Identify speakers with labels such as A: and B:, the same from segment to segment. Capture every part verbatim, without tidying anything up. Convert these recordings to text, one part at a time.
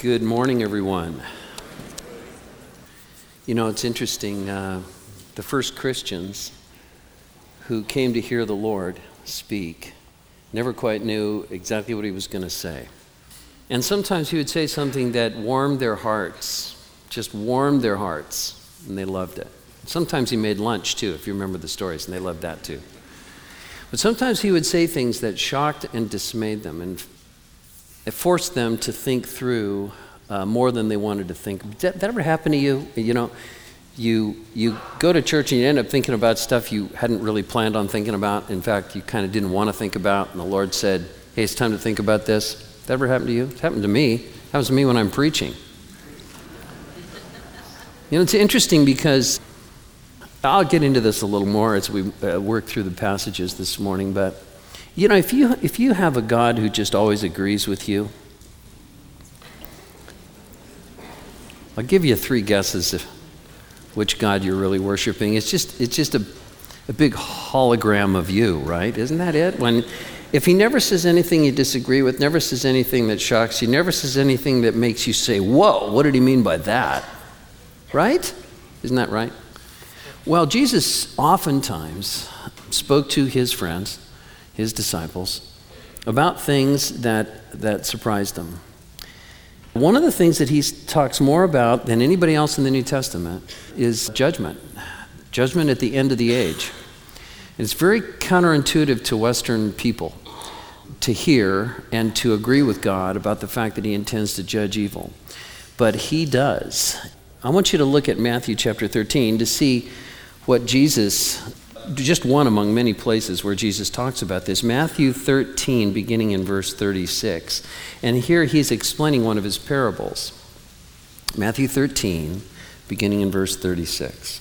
A: Good morning, everyone. You know, it's interesting, uh, the first Christians who came to hear the Lord speak never quite knew exactly what he was going to say. And sometimes he would say something that warmed their hearts, just warmed their hearts, and they loved it. Sometimes he made lunch, too, if you remember the stories, and they loved that, too. But sometimes he would say things that shocked and dismayed them, and it forced them to think through uh, more than they wanted to think. Did that, that ever happen to you? You know, you you go to church and you end up thinking about stuff you hadn't really planned on thinking about. In fact, you kind of didn't want to think about, and the Lord said, hey, it's time to think about this. Did that ever happen to you? It's happened to me. It happens to me when I'm preaching. You know, it's interesting because I'll get into this a little more as we uh, work through the passages this morning, but you know, if you if you have a God who just always agrees with you, I'll give you three guesses of which God you're really worshiping. It's just it's just a, a big hologram of you, right? Isn't that it? When if he never says anything you disagree with, never says anything that shocks you, never says anything that makes you say, whoa, what did he mean by that? Right? Isn't that right? Well, Jesus oftentimes spoke to his friends, his disciples, about things that, that surprised them. One of the things that he talks more about than anybody else in the New Testament is judgment. Judgment at the end of the age. And it's very counterintuitive to Western people to hear and to agree with God about the fact that he intends to judge evil. But he does. I want you to look at Matthew chapter thirteen to see what Jesus, just one among many places where Jesus talks about this. Matthew thirteen, beginning in verse thirty-six. And here he's explaining one of his parables. Matthew thirteen, beginning in verse thirty-six.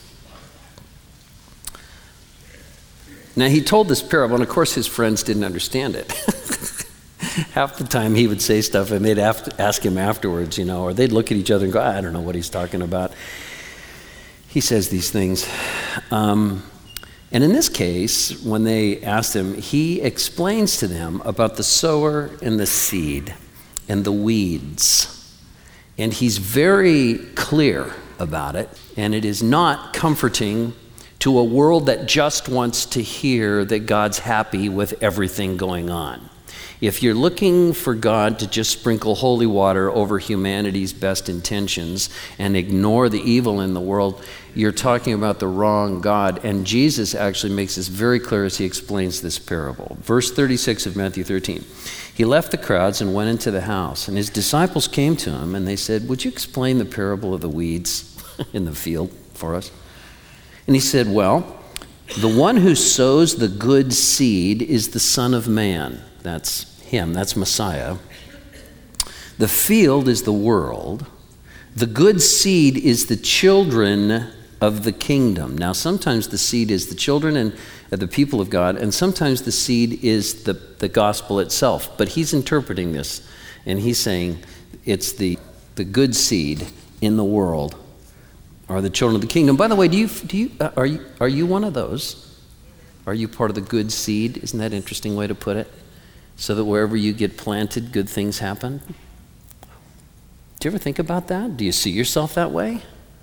A: Now he told this parable, and of course his friends didn't understand it. Half the time he would say stuff and they'd have to ask him afterwards, you know, or they'd look at each other and go, I don't know what he's talking about. He says these things. Um, and in this case, when they asked him, he explains to them about the sower and the seed and the weeds. And he's very clear about it. And it is not comforting to a world that just wants to hear that God's happy with everything going on. If you're looking for God to just sprinkle holy water over humanity's best intentions and ignore the evil in the world, you're talking about the wrong God. And Jesus actually makes this very clear as he explains this parable. Verse thirty-six of Matthew thirteen. He left the crowds and went into the house, and his disciples came to him and they said, would you explain the parable of the weeds in the field for us? And he said, well, the one who sows the good seed is the Son of Man. That's him, that's Messiah. The field is the world. The good seed is the children of the kingdom. Now, sometimes the seed is the children and uh, the people of God, and sometimes the seed is the, the gospel itself. But he's interpreting this, and he's saying it's the, the good seed in the world are the children of the kingdom. By the way, do you, do you, uh, are you, are you one of those? Are you part of the good seed? Isn't that an interesting way to put it? So that wherever you get planted, good things happen? Do you ever think about that? Do you see yourself that way?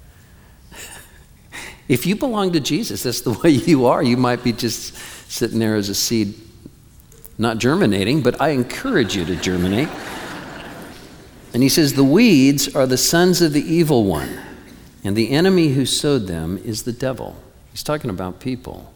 A: If you belong to Jesus, that's the way you are. You might be just sitting there as a seed, not germinating, but I encourage you to germinate. And he says, the weeds are the sons of the evil one, and the enemy who sowed them is the devil. He's talking about people.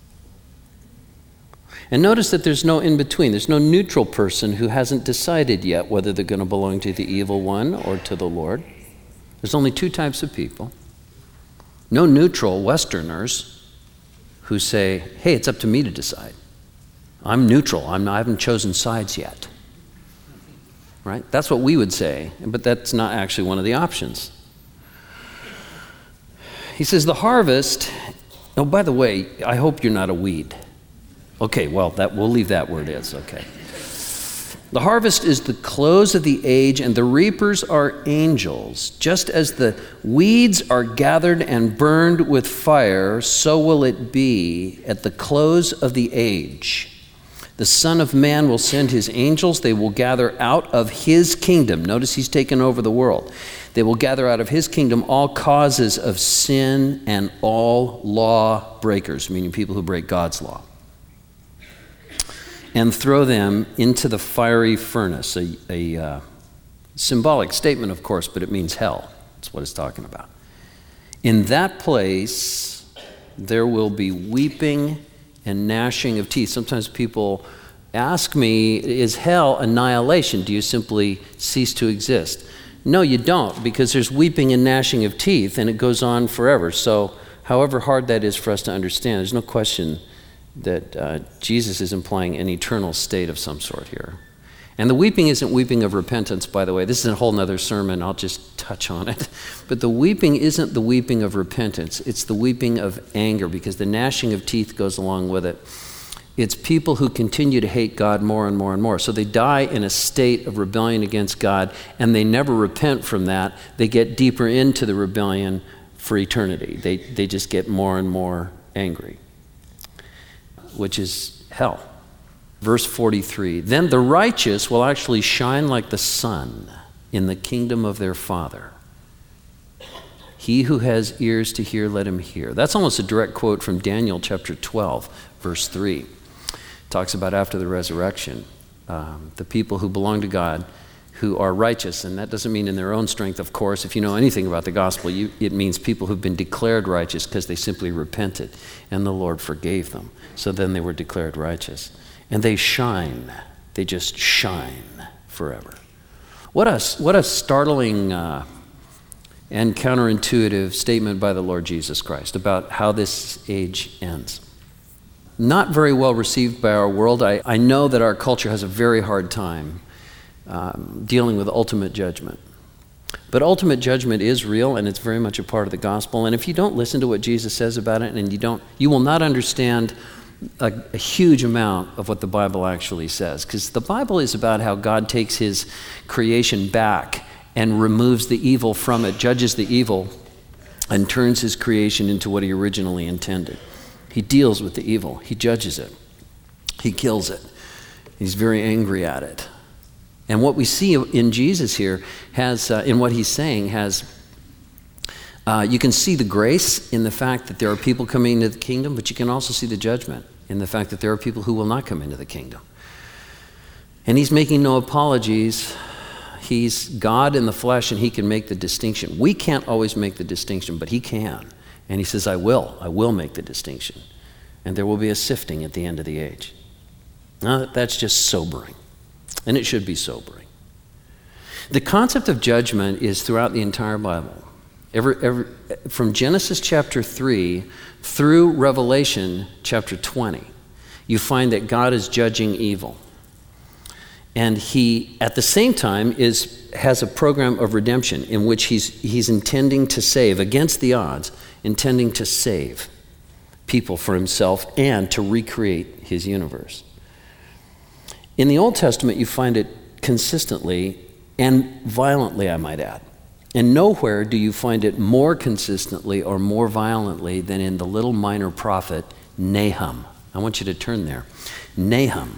A: And notice that there's no in-between. There's no neutral person who hasn't decided yet whether they're going to belong to the evil one or to the Lord. There's only two types of people. No neutral Westerners who say, hey, it's up to me to decide. I'm neutral. I'm not, I haven't chosen sides yet. Right? That's what we would say, but that's not actually one of the options. He says the harvest, oh, by the way, I hope you're not a weed. Okay, well, that we'll leave that where it is, okay. The harvest is the close of the age, and the reapers are angels. Just as the weeds are gathered and burned with fire, so will it be at the close of the age. The Son of Man will send his angels. They will gather out of his kingdom. Notice he's taken over the world. They will gather out of his kingdom all causes of sin and all law breakers, meaning people who break God's law, and throw them into the fiery furnace. A, a uh, symbolic statement, of course, but it means hell. That's what it's talking about. In that place, there will be weeping and gnashing of teeth. Sometimes people ask me, is hell annihilation? Do you simply cease to exist? No, you don't, because there's weeping and gnashing of teeth, and it goes on forever. So however hard that is for us to understand, there's no question that uh, Jesus is implying an eternal state of some sort here. And the weeping isn't weeping of repentance, by the way. This is a whole nother sermon. I'll just touch on it. But the weeping isn't the weeping of repentance. It's the weeping of anger, because the gnashing of teeth goes along with it. It's people who continue to hate God more and more and more. So they die in a state of rebellion against God, and they never repent from that. They get deeper into the rebellion for eternity. They, they just get more and more angry, which is hell. Verse forty-three, then the righteous will actually shine like the sun in the kingdom of their Father. He who has ears to hear, let him hear. That's almost a direct quote from Daniel chapter twelve, verse three. It talks about after the resurrection, um, the people who belong to God, who are righteous, and that doesn't mean in their own strength, of course. If you know anything about the gospel, you, it means people who've been declared righteous because they simply repented, and the Lord forgave them. So then they were declared righteous. And they shine. They just shine forever. What a, what a startling uh, and counterintuitive statement by the Lord Jesus Christ about how this age ends. Not very well received by our world. I, I know that our culture has a very hard time um, dealing with ultimate judgment. But ultimate judgment is real, and it's very much a part of the gospel. And if you don't listen to what Jesus says about it, and you don't, you will not understand A, a huge amount of what the Bible actually says, because the Bible is about how God takes his creation back and removes the evil from it, judges the evil, and turns his creation into what he originally intended. He deals with the evil. He judges it. He kills it. He's very angry at it. And what we see in Jesus here has, uh, in what he's saying, has Uh, you can see the grace in the fact that there are people coming into the kingdom, but you can also see the judgment in the fact that there are people who will not come into the kingdom. And he's making no apologies. He's God in the flesh, and he can make the distinction. We can't always make the distinction, but he can. And he says, I will. I will make the distinction. And there will be a sifting at the end of the age. Now, that's just sobering. And it should be sobering. The concept of judgment is throughout the entire Bible. Every, every, from Genesis chapter three through Revelation chapter twenty, you find that God is judging evil. And he, at the same time, is has a program of redemption in which he's, he's intending to save, against the odds, intending to save people for himself and to recreate his universe. In the Old Testament, you find it consistently and violently, I might add. And nowhere do you find it more consistently or more violently than in the little minor prophet Nahum. I want you to turn there. Nahum.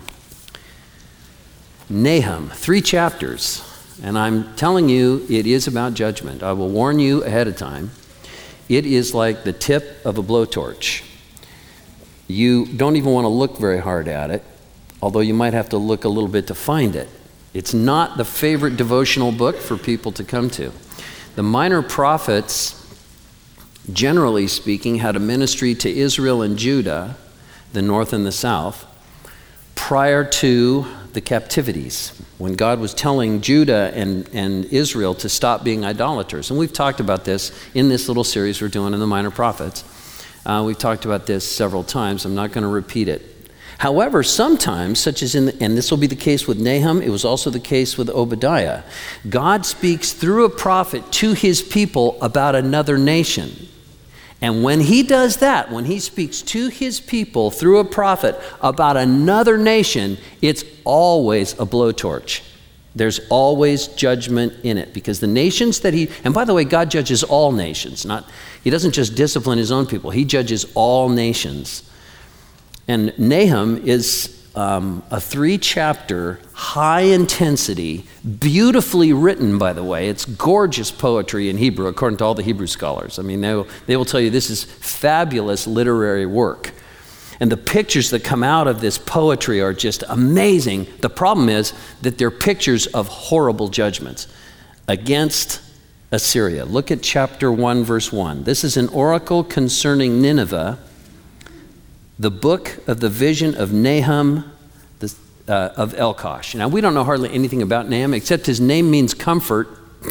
A: Nahum, three chapters. And I'm telling you, it is about judgment. I will warn you ahead of time. It is like the tip of a blowtorch. You don't even want to look very hard at it, although you might have to look a little bit to find it. It's not the favorite devotional book for people to come to. The minor prophets, generally speaking, had a ministry to Israel and Judah, the north and the south, prior to the captivities, when God was telling Judah and, and Israel to stop being idolaters. And we've talked about this in this little series we're doing in the minor prophets. Uh, we've talked about this several times. I'm not going to repeat it. However, sometimes, such as in, the, and this will be the case with Nahum, it was also the case with Obadiah, God speaks through a prophet to his people about another nation. And when he does that, when he speaks to his people through a prophet about another nation, it's always a blowtorch. There's always judgment in it, because the nations that he, and by the way, God judges all nations, not, he doesn't just discipline his own people, he judges all nations. And Nahum is um, a three-chapter, high-intensity, beautifully written, by the way. It's gorgeous poetry in Hebrew, according to all the Hebrew scholars. I mean, they will, they will tell you this is fabulous literary work. And the pictures that come out of this poetry are just amazing. The problem is that they're pictures of horrible judgments against Assyria. Look at chapter one, verse one. This is an oracle concerning Nineveh, the book of the vision of Nahum the, uh, of Elkosh. Now, we don't know hardly anything about Nahum, except his name means comfort.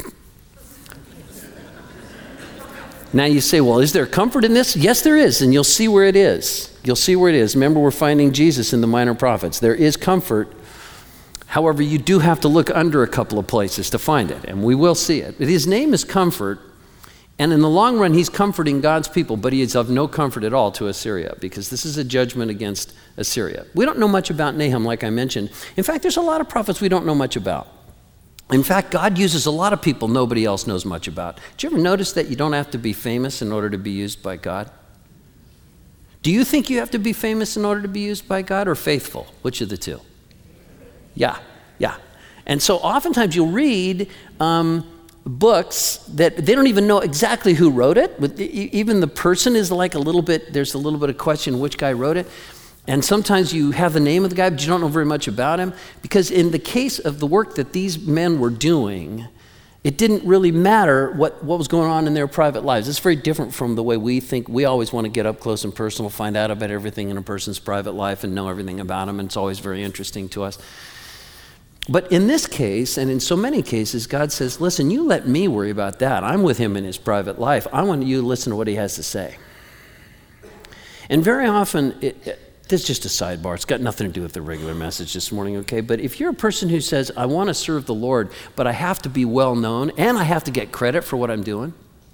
A: Now you say, well, is there comfort in this? Yes, there is, and you'll see where it is. You'll see where it is. Remember, we're finding Jesus in the minor prophets. There is comfort. However, you do have to look under a couple of places to find it, and we will see it. But his name is Comfort, and in the long run, he's comforting God's people, but he is of no comfort at all to Assyria, because this is a judgment against Assyria. We don't know much about Nahum, like I mentioned. In fact, there's a lot of prophets we don't know much about. In fact, God uses a lot of people nobody else knows much about. Did you ever notice that you don't have to be famous in order to be used by God? Do you think you have to be famous in order to be used by God, or faithful? Which of the two? Yeah, yeah. And so oftentimes you'll read um, books that they don't even know exactly who wrote it. But even the person is like a little bit, there's a little bit of question which guy wrote it. And sometimes you have the name of the guy, but you don't know very much about him. Because in the case of the work that these men were doing, it didn't really matter what, what was going on in their private lives. It's very different from the way we think. We always want to get up close and personal, find out about everything in a person's private life and know everything about them, and it's always very interesting to us. But in this case, and in so many cases, God says, listen, you let me worry about that. I'm with him in his private life. I want you to listen to what he has to say. And very often, it, it, this is just a sidebar. It's got nothing to do with the regular message this morning, okay? But if you're a person who says, I want to serve the Lord, but I have to be well known and I have to get credit for what I'm doing,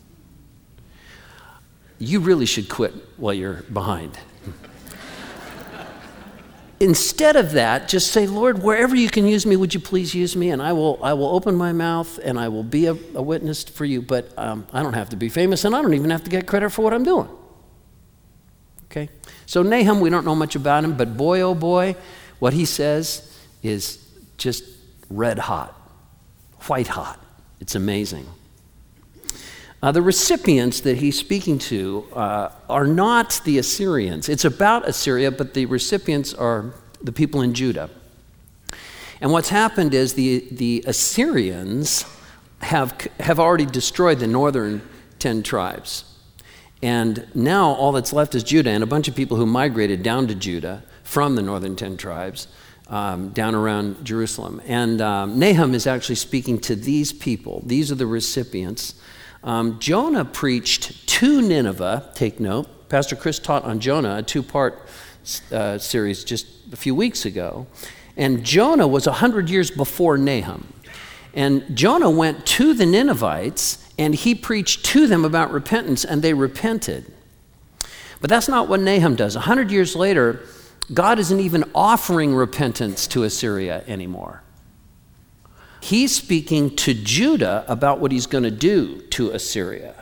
A: you really should quit while you're behind. Instead of that, just say, Lord, wherever you can use me, would you please use me? And I will I will open my mouth and I will be a, a witness for you, but um, I don't have to be famous and I don't even have to get credit for what I'm doing. Okay? So Nahum, we don't know much about him, but boy, oh boy, what he says is just red hot, white hot. It's amazing. Uh, the recipients that he's speaking to uh, are not the Assyrians. It's about Assyria, but the recipients are the people in Judah. And what's happened is the, the Assyrians have, have already destroyed the northern ten tribes. And now all that's left is Judah and a bunch of people who migrated down to Judah from the northern ten tribes um, down around Jerusalem. And um, Nahum is actually speaking to these people. These are the recipients. Um, Jonah preached to Nineveh, take note. Pastor Chris taught on Jonah, a two-part uh, series just a few weeks ago. And Jonah was one hundred years before Nahum. And Jonah went to the Ninevites, and he preached to them about repentance, and they repented. But that's not what Nahum does. one hundred years later, God isn't even offering repentance to Assyria anymore. He's speaking to Judah about what he's going to do to Assyria.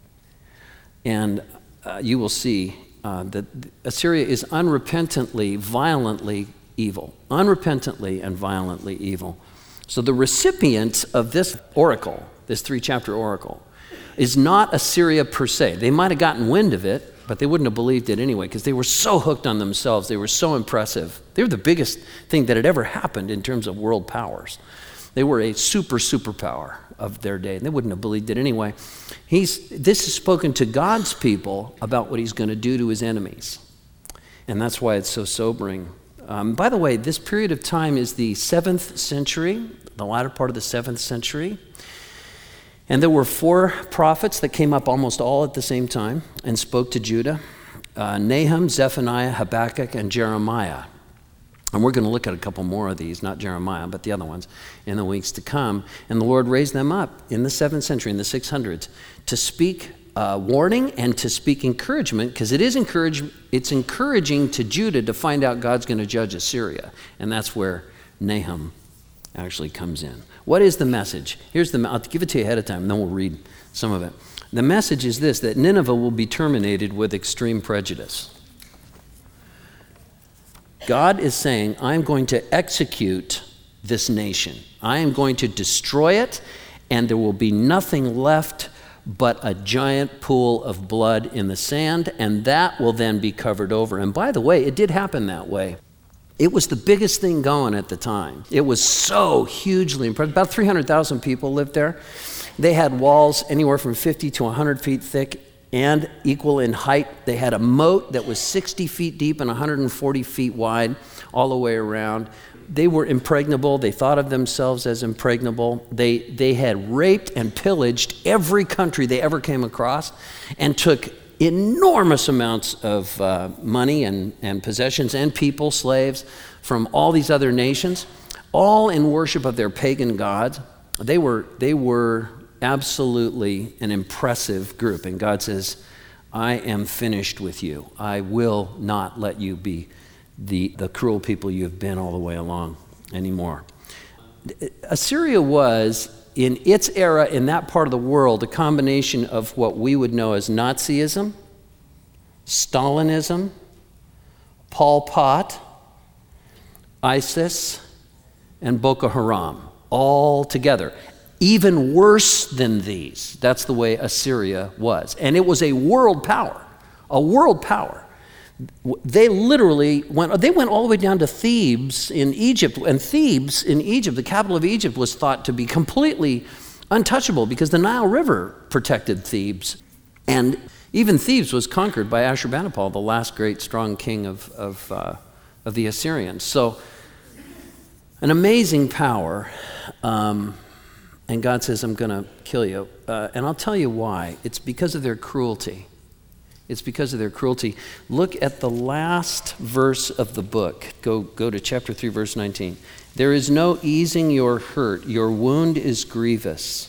A: And uh, you will see uh, that Assyria is unrepentantly, violently evil. Unrepentantly and violently evil. So the recipient of this oracle, this three-chapter oracle, is not Assyria per se. They might have gotten wind of it, but they wouldn't have believed it anyway because they were so hooked on themselves. They were so impressive. They were the biggest thing that had ever happened in terms of world powers. They were a super, superpower of their day, and they wouldn't have believed it anyway. He's, this is spoken to God's people about what he's going to do to his enemies. And that's why it's so sobering. Um, by the way, this period of time is the seventh century, the latter part of the seventh century. And there were four prophets that came up almost all at the same time and spoke to Judah. Uh, Nahum, Zephaniah, Habakkuk, and Jeremiah. And we're going to look at a couple more of these, not Jeremiah, but the other ones, in the weeks to come. And the Lord raised them up in the seventh century, in the six hundreds, to speak uh, warning and to speak encouragement, because it is encourage, it's encouraging to Judah to find out God's going to judge Assyria. And that's where Nahum actually comes in. What is the message? Here's the, I'll give it to you ahead of time, and then we'll read some of it. The message is this, that Nineveh will be terminated with extreme prejudice. God is saying, I'm going to execute this nation. I am going to destroy it, and there will be nothing left but a giant pool of blood in the sand, and that will then be covered over. And by the way, it did happen that way. It was the biggest thing going at the time. It was so hugely impressive. About three hundred thousand people lived there. They had walls anywhere from fifty to one hundred feet thick and equal in height. They had a moat that was sixty feet deep and one hundred forty feet wide all the way around. They were impregnable. They thought of themselves as impregnable. They, they had raped and pillaged every country they ever came across and took enormous amounts of uh, money and, and possessions and people, slaves, from all these other nations, all in worship of their pagan gods. They were, they were absolutely an impressive group. And God says, I am finished with you. I will not let you be the, the cruel people you've been all the way along anymore. Assyria was, in its era, in that part of the world, a combination of what we would know as Nazism, Stalinism, Pol Pot, ISIS, and Boko Haram, all together. Even worse than these. That's the way Assyria was. And it was a world power, a world power. They literally went, they went all the way down to Thebes in Egypt. And Thebes in Egypt, the capital of Egypt, was thought to be completely untouchable because the Nile River protected Thebes. And even Thebes was conquered by Ashurbanipal, the last great strong king of, of, uh, of the Assyrians. So an amazing power. Um, and God says, I'm going to kill you. Uh, and I'll tell you why. It's because of their cruelty. It's because of their cruelty. Look at the last verse of the book. Go, go to chapter three, verse nineteen. There is no easing your hurt. Your wound is grievous.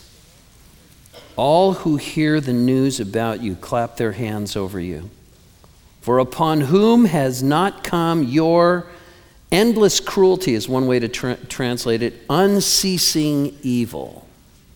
A: All who hear the news about you clap their hands over you. For upon whom has not come your endless cruelty, is one way to tra- translate it, unceasing evil.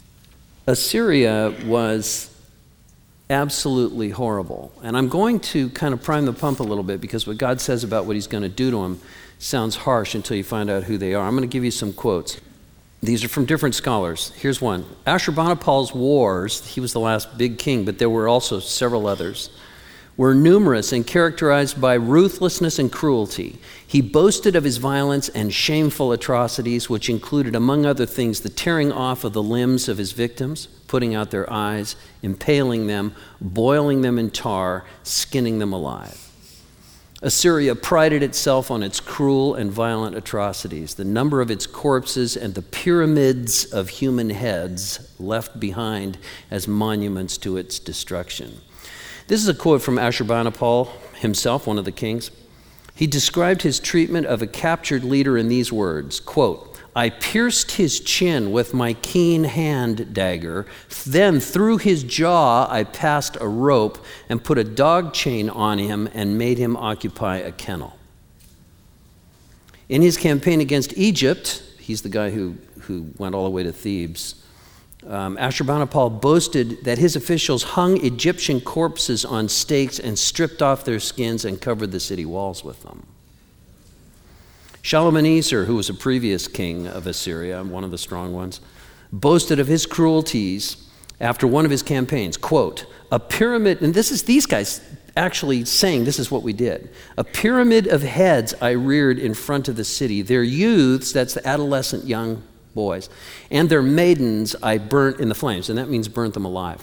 A: Assyria was absolutely horrible. And I'm going to kind of prime the pump a little bit because what God says about what he's going to do to them sounds harsh until you find out who they are. I'm going to give you some quotes. These are from different scholars. Here's one. Ashurbanipal's wars, he was the last big king, but there were also several others, were numerous and characterized by ruthlessness and cruelty. He boasted of his violence and shameful atrocities, which included, among other things, the tearing off of the limbs of his victims, putting out their eyes, impaling them, boiling them in tar, skinning them alive. Assyria prided itself on its cruel and violent atrocities, the number of its corpses and the pyramids of human heads left behind as monuments to its destruction. This is a quote from Ashurbanipal himself, one of the kings. He described his treatment of a captured leader in these words, quote, I pierced his chin with my keen hand dagger. Then through his jaw I passed a rope and put a dog chain on him and made him occupy a kennel. In his campaign against Egypt, he's the guy who, who went all the way to Thebes, um, Ashurbanipal boasted that his officials hung Egyptian corpses on stakes and stripped off their skins and covered the city walls with them. Shalmaneser, who was a previous king of Assyria, one of the strong ones, boasted of his cruelties after one of his campaigns. Quote, a pyramid, and this is these guys actually saying this is what we did. A pyramid of heads I reared in front of the city. Their youths, that's the adolescent young boys, and their maidens I burnt in the flames, and that means burnt them alive.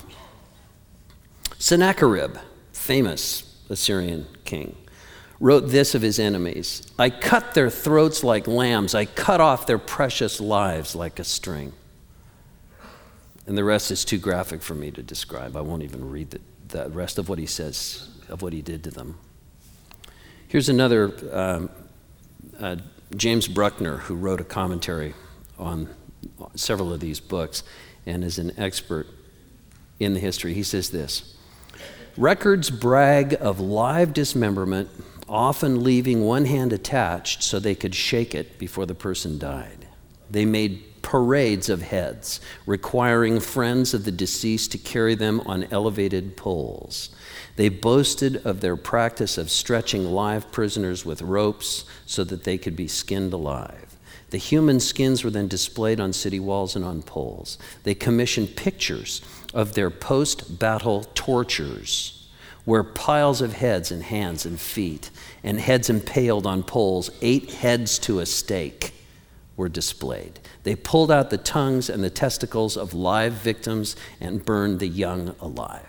A: Sennacherib, famous Assyrian king, wrote this of his enemies, I cut their throats like lambs, I cut off their precious lives like a string. And the rest is too graphic for me to describe. I won't even read the, the rest of what he says, of what he did to them. Here's another, um, uh, James Bruckner, who wrote a commentary on several of these books and is an expert in the history. He says this, records brag of live dismemberment, often leaving one hand attached so they could shake it before the person died. They made parades of heads, requiring friends of the deceased to carry them on elevated poles. They boasted of their practice of stretching live prisoners with ropes so that they could be skinned alive. The human skins were then displayed on city walls and on poles. They commissioned pictures of their post-battle tortures, where piles of heads and hands and feet and heads impaled on poles, eight heads to a stake, were displayed. They pulled out the tongues and the testicles of live victims and burned the young alive.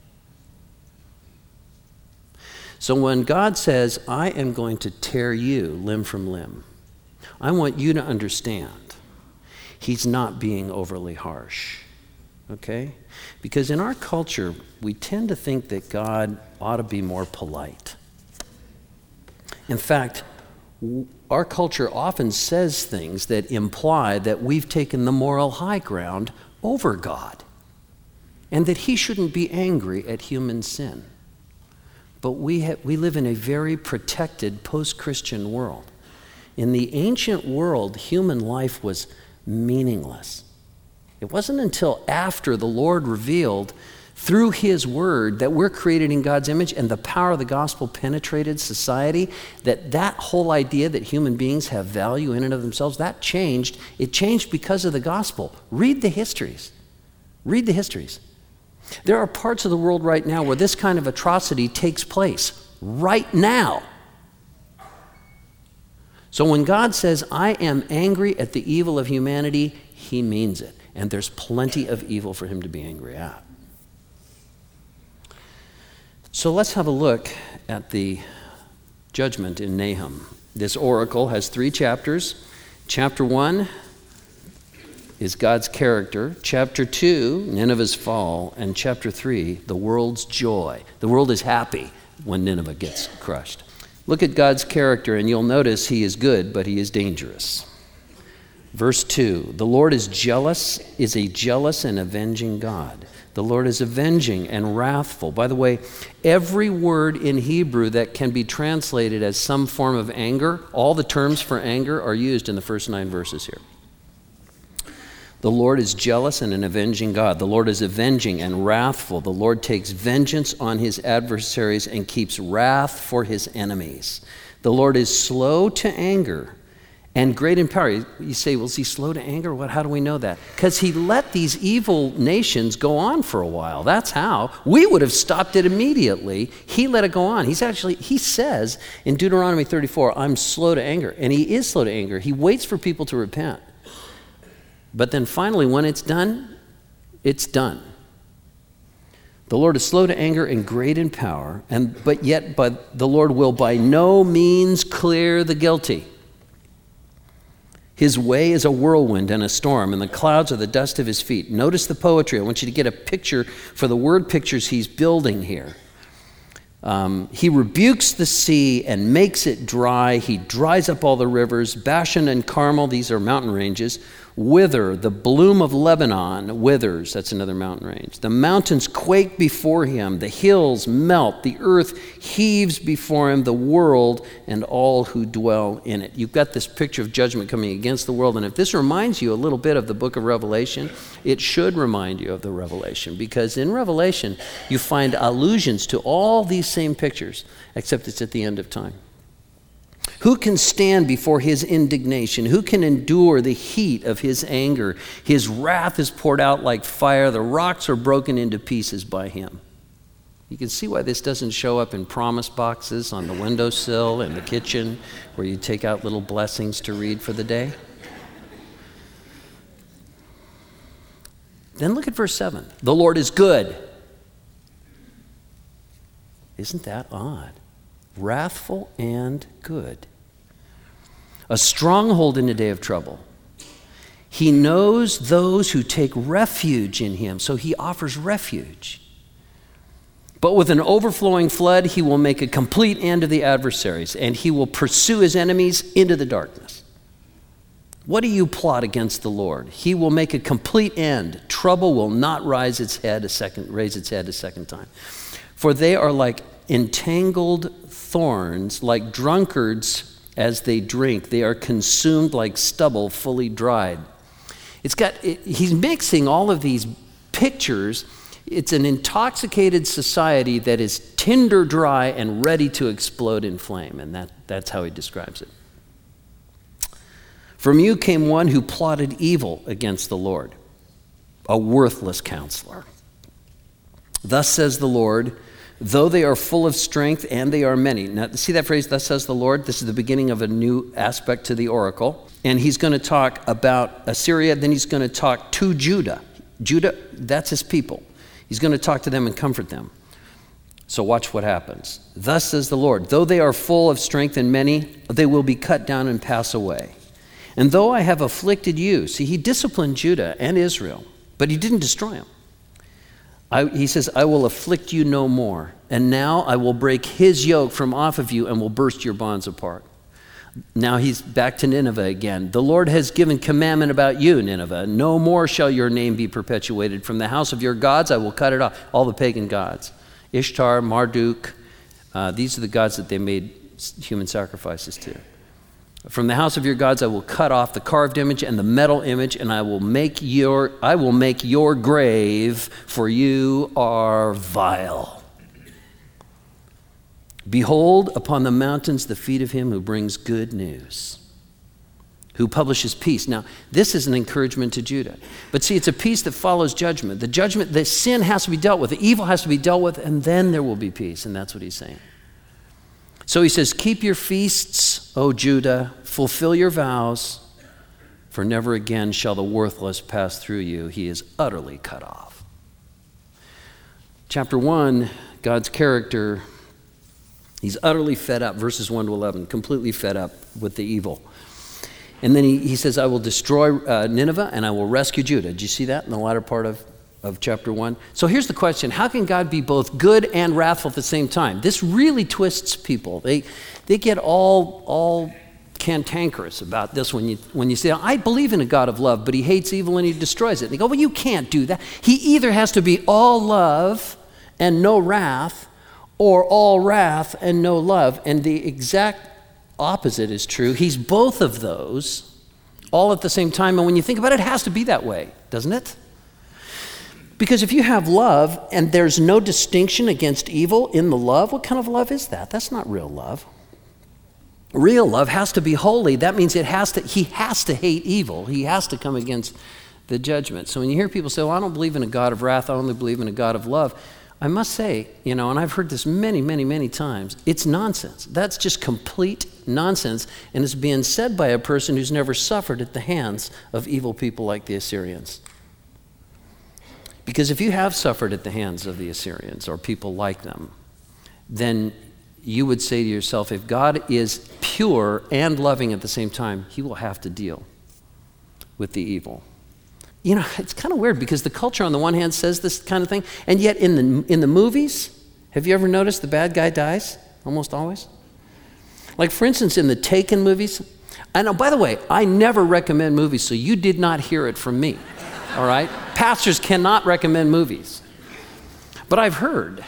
A: So when God says, I am going to tear you limb from limb, I want you to understand he's not being overly harsh, okay? Because in our culture, we tend to think that God ought to be more polite. In fact, our culture often says things that imply that we've taken the moral high ground over God and that he shouldn't be angry at human sin. But we have, we live in a very protected post-Christian world. In the ancient world, human life was meaningless. It wasn't until after the Lord revealed through his word that we're created in God's image and the power of the gospel penetrated society, that that whole idea that human beings have value in and of themselves, that changed. It changed because of the gospel. Read the histories. Read the histories. There are parts of the world right now where this kind of atrocity takes place right now. So when God says, I am angry at the evil of humanity, he means it. And there's plenty of evil for him to be angry at. So let's have a look at the judgment in Nahum. This oracle has three chapters. Chapter one is God's character. Chapter two, Nineveh's fall. And chapter three, the world's joy. The world is happy when Nineveh gets crushed. Look at God's character and you'll notice he is good, but he is dangerous. Verse two, the Lord is jealous, is a jealous and avenging God. The Lord is avenging and wrathful. By the way, every word in Hebrew that can be translated as some form of anger, all the terms for anger are used in the first nine verses here. The Lord is jealous and an avenging God. The Lord is avenging and wrathful. The Lord takes vengeance on his adversaries and keeps wrath for his enemies. The Lord is slow to anger and great in power. You say, well, is he slow to anger? What? How do we know that? Because he let these evil nations go on for a while. That's how. We would have stopped it immediately. He let it go on. He's actually, he says in Deuteronomy thirty-four, I'm slow to anger. And he is slow to anger. He waits for people to repent. But then finally, when it's done, it's done. The Lord is slow to anger and great in power, and but yet but the Lord will by no means clear the guilty. His way is a whirlwind and a storm, and the clouds are the dust of his feet. Notice the poetry. I want you to get a picture for the word pictures he's building here. Um, he rebukes the sea and makes it dry. He dries up all the rivers. Bashan and Carmel, these are mountain ranges, wither. The bloom of Lebanon withers. That's another mountain range. The mountains quake before him. The hills melt. The earth heaves before him. The world and all who dwell in it. You've got this picture of judgment coming against the world. And if this reminds you a little bit of the book of Revelation, it should remind you of the Revelation. Because in Revelation, you find allusions to all these same pictures, except it's at the end of time. Who can stand before his indignation? Who can endure the heat of his anger? His wrath is poured out like fire. The rocks are broken into pieces by him. You can see why this doesn't show up in promise boxes on the windowsill in the kitchen where you take out little blessings to read for the day. Then look at verse seven. The Lord is good. Isn't that odd? Wrathful and good. A stronghold in a day of trouble. He knows those who take refuge in him, so he offers refuge. But with an overflowing flood, he will make a complete end of the adversaries, and he will pursue his enemies into the darkness. What do you plot against the Lord? He will make a complete end. Trouble will not rise its head a second, raise its head a second time. For they are like entangled thorns, like drunkards as they drink. They are consumed like stubble fully dried. It's got, it, he's mixing all of these pictures. It's an intoxicated society that is tinder dry and ready to explode in flame, and that, that's how he describes it. From you came one who plotted evil against the Lord, a worthless counselor. Thus says the Lord, though they are full of strength and they are many. Now, see that phrase, thus says the Lord? This is the beginning of a new aspect to the oracle. And he's going to talk about Assyria, then he's going to talk to Judah. Judah, that's his people. He's going to talk to them and comfort them. So watch what happens. Thus says the Lord, though they are full of strength and many, they will be cut down and pass away. And though I have afflicted you, see, he disciplined Judah and Israel, but he didn't destroy them. I, he says, I will afflict you no more. And now I will break his yoke from off of you and will burst your bonds apart. Now he's back to Nineveh again. The Lord has given commandment about you, Nineveh. No more shall your name be perpetuated. From the house of your gods I will cut it off. All the pagan gods. Ishtar, Marduk. Uh, these are the gods that they made human sacrifices to. From the house of your gods I will cut off the carved image and the metal image, and I will make your I will make your grave, for you are vile. Behold upon the mountains the feet of him who brings good news, who publishes peace. Now, this is an encouragement to Judah. But see, it's a peace that follows judgment. The judgment, the sin has to be dealt with, the evil has to be dealt with, and then there will be peace, and that's what he's saying. So he says, keep your feasts, O Judah, fulfill your vows, for never again shall the worthless pass through you. He is utterly cut off. Chapter one, God's character, he's utterly fed up, verses one to eleven, completely fed up with the evil. And then he, he says, I will destroy uh, Nineveh and I will rescue Judah. Did you see that in the latter part of of chapter one? So here's the question. How can God be both good and wrathful at the same time? This really twists people. They they get all all cantankerous about this when you when you say, I believe in a God of love, but he hates evil and he destroys it. And they go, well, you can't do that. He either has to be all love and no wrath, or all wrath and no love. And the exact opposite is true. He's both of those all at the same time. And when you think about it, it has to be that way, doesn't it? Because if you have love and there's no distinction against evil in the love, what kind of love is that? That's not real love. Real love has to be holy. That means it has to, he has to hate evil. He has to come against the judgment. So when you hear people say, well, I don't believe in a God of wrath, I only believe in a God of love, I must say, you know, and I've heard this many, many, many times, it's nonsense. That's just complete nonsense, and it's being said by a person who's never suffered at the hands of evil people like the Assyrians. Because if you have suffered at the hands of the Assyrians or people like them, then you would say to yourself, if God is pure and loving at the same time, he will have to deal with the evil. You know, it's kind of weird because the culture on the one hand says this kind of thing, and yet in the in the movies, have you ever noticed the bad guy dies? Almost always. Like, for instance, in the Taken movies, I know, by the way, I never recommend movies, so you did not hear it from me. All right? Pastors cannot recommend movies. But I've heard.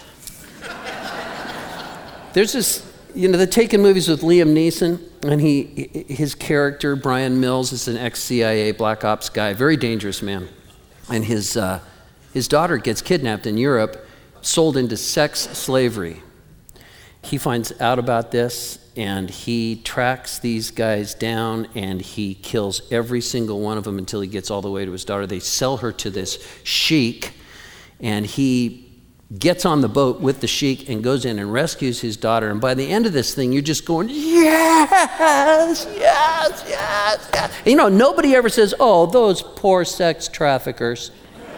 A: There's this, you know, the Taken movies with Liam Neeson, and he, his character, Brian Mills, is an ex-C I A Black Ops guy, very dangerous man. And his, uh, his daughter gets kidnapped in Europe, sold into sex slavery. He finds out about this, and he tracks these guys down, and he kills every single one of them until he gets all the way to his daughter. They sell her to this sheik, and he gets on the boat with the sheik and goes in and rescues his daughter. And by the end of this thing, you're just going, yes, yes, yes, yes. And you know, nobody ever says, oh, those poor sex traffickers.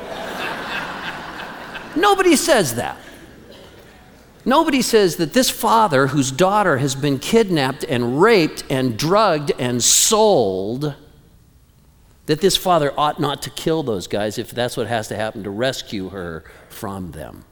A: Nobody says that. Nobody says that this father whose daughter has been kidnapped and raped and drugged and sold, that this father ought not to kill those guys if that's what has to happen to rescue her from them.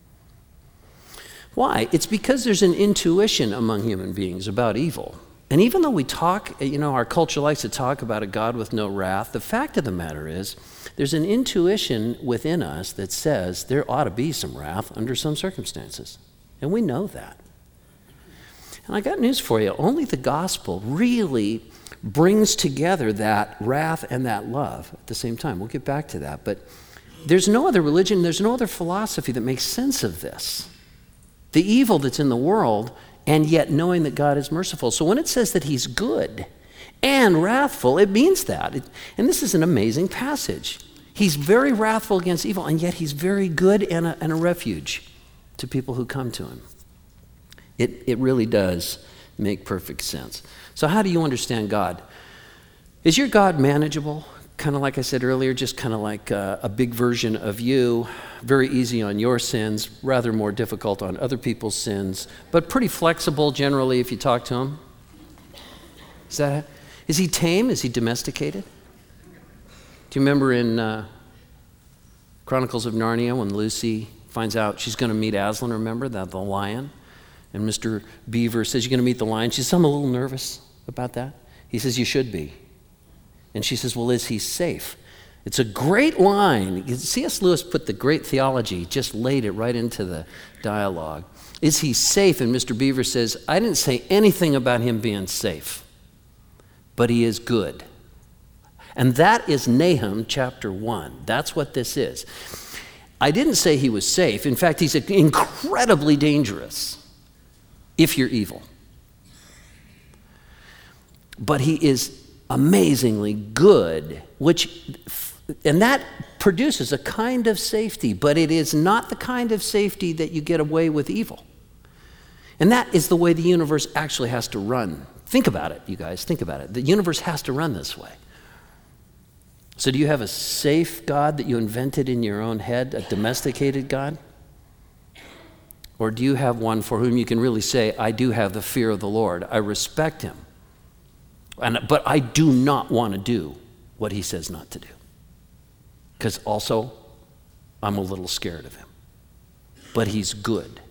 A: Why? It's because there's an intuition among human beings about evil. And even though we talk, you know, our culture likes to talk about a God with no wrath, the fact of the matter is there's an intuition within us that says there ought to be some wrath under some circumstances. And we know that. And I got news for you. Only the gospel really brings together that wrath and that love at the same time. We'll get back to that. But there's no other religion, there's no other philosophy that makes sense of this. The evil that's in the world, and yet knowing that God is merciful. So when it says that he's good and wrathful, it means that. It, and this is an amazing passage. He's very wrathful against evil, and yet he's very good and a, and a refuge to people who come to him. It, it really does make perfect sense. So how do you understand God? Is your God manageable? Kind of like I said earlier, just kind of like a, a big version of you, very easy on your sins, rather more difficult on other people's sins, but pretty flexible generally if you talk to him. Is that, is he tame? Is he domesticated? Do you remember in uh, Chronicles of Narnia when Lucy finds out she's going to meet Aslan, remember, that the lion? And Mister Beaver says, you're going to meet the lion. She says, I'm a little nervous about that. He says, you should be. And she says, well, is he safe? It's a great line. C S Lewis put the great theology, just laid it right into the dialogue. Is he safe? And Mister Beaver says, I didn't say anything about him being safe, but he is good. And that is Nahum chapter one. That's what this is. I didn't say he was safe. In fact, he's incredibly dangerous if you're evil. But he is amazingly good, which, and that produces a kind of safety, but it is not the kind of safety that you get away with evil. And that is the way the universe actually has to run. Think about it, you guys, think about it. The universe has to run this way. So do you have a safe God that you invented in your own head, a domesticated God? Or do you have one for whom you can really say, I do have the fear of the Lord, I respect him, and, but I do not want to do what he says not to do. Because also, I'm a little scared of him. But he's good.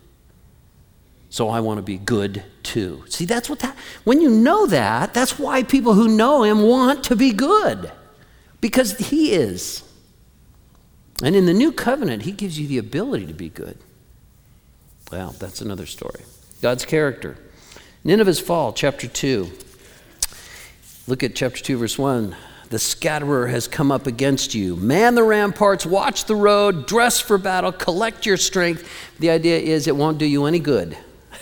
A: So I want to be good too. See, that's what that, when you know that, that's why people who know him want to be good. Because he is. And in the new covenant, he gives you the ability to be good. Well, that's another story. God's character. Nineveh's fall, chapter two. Look at chapter two, verse one. The scatterer has come up against you. Man the ramparts, watch the road, dress for battle, collect your strength. The idea is it won't do you any good.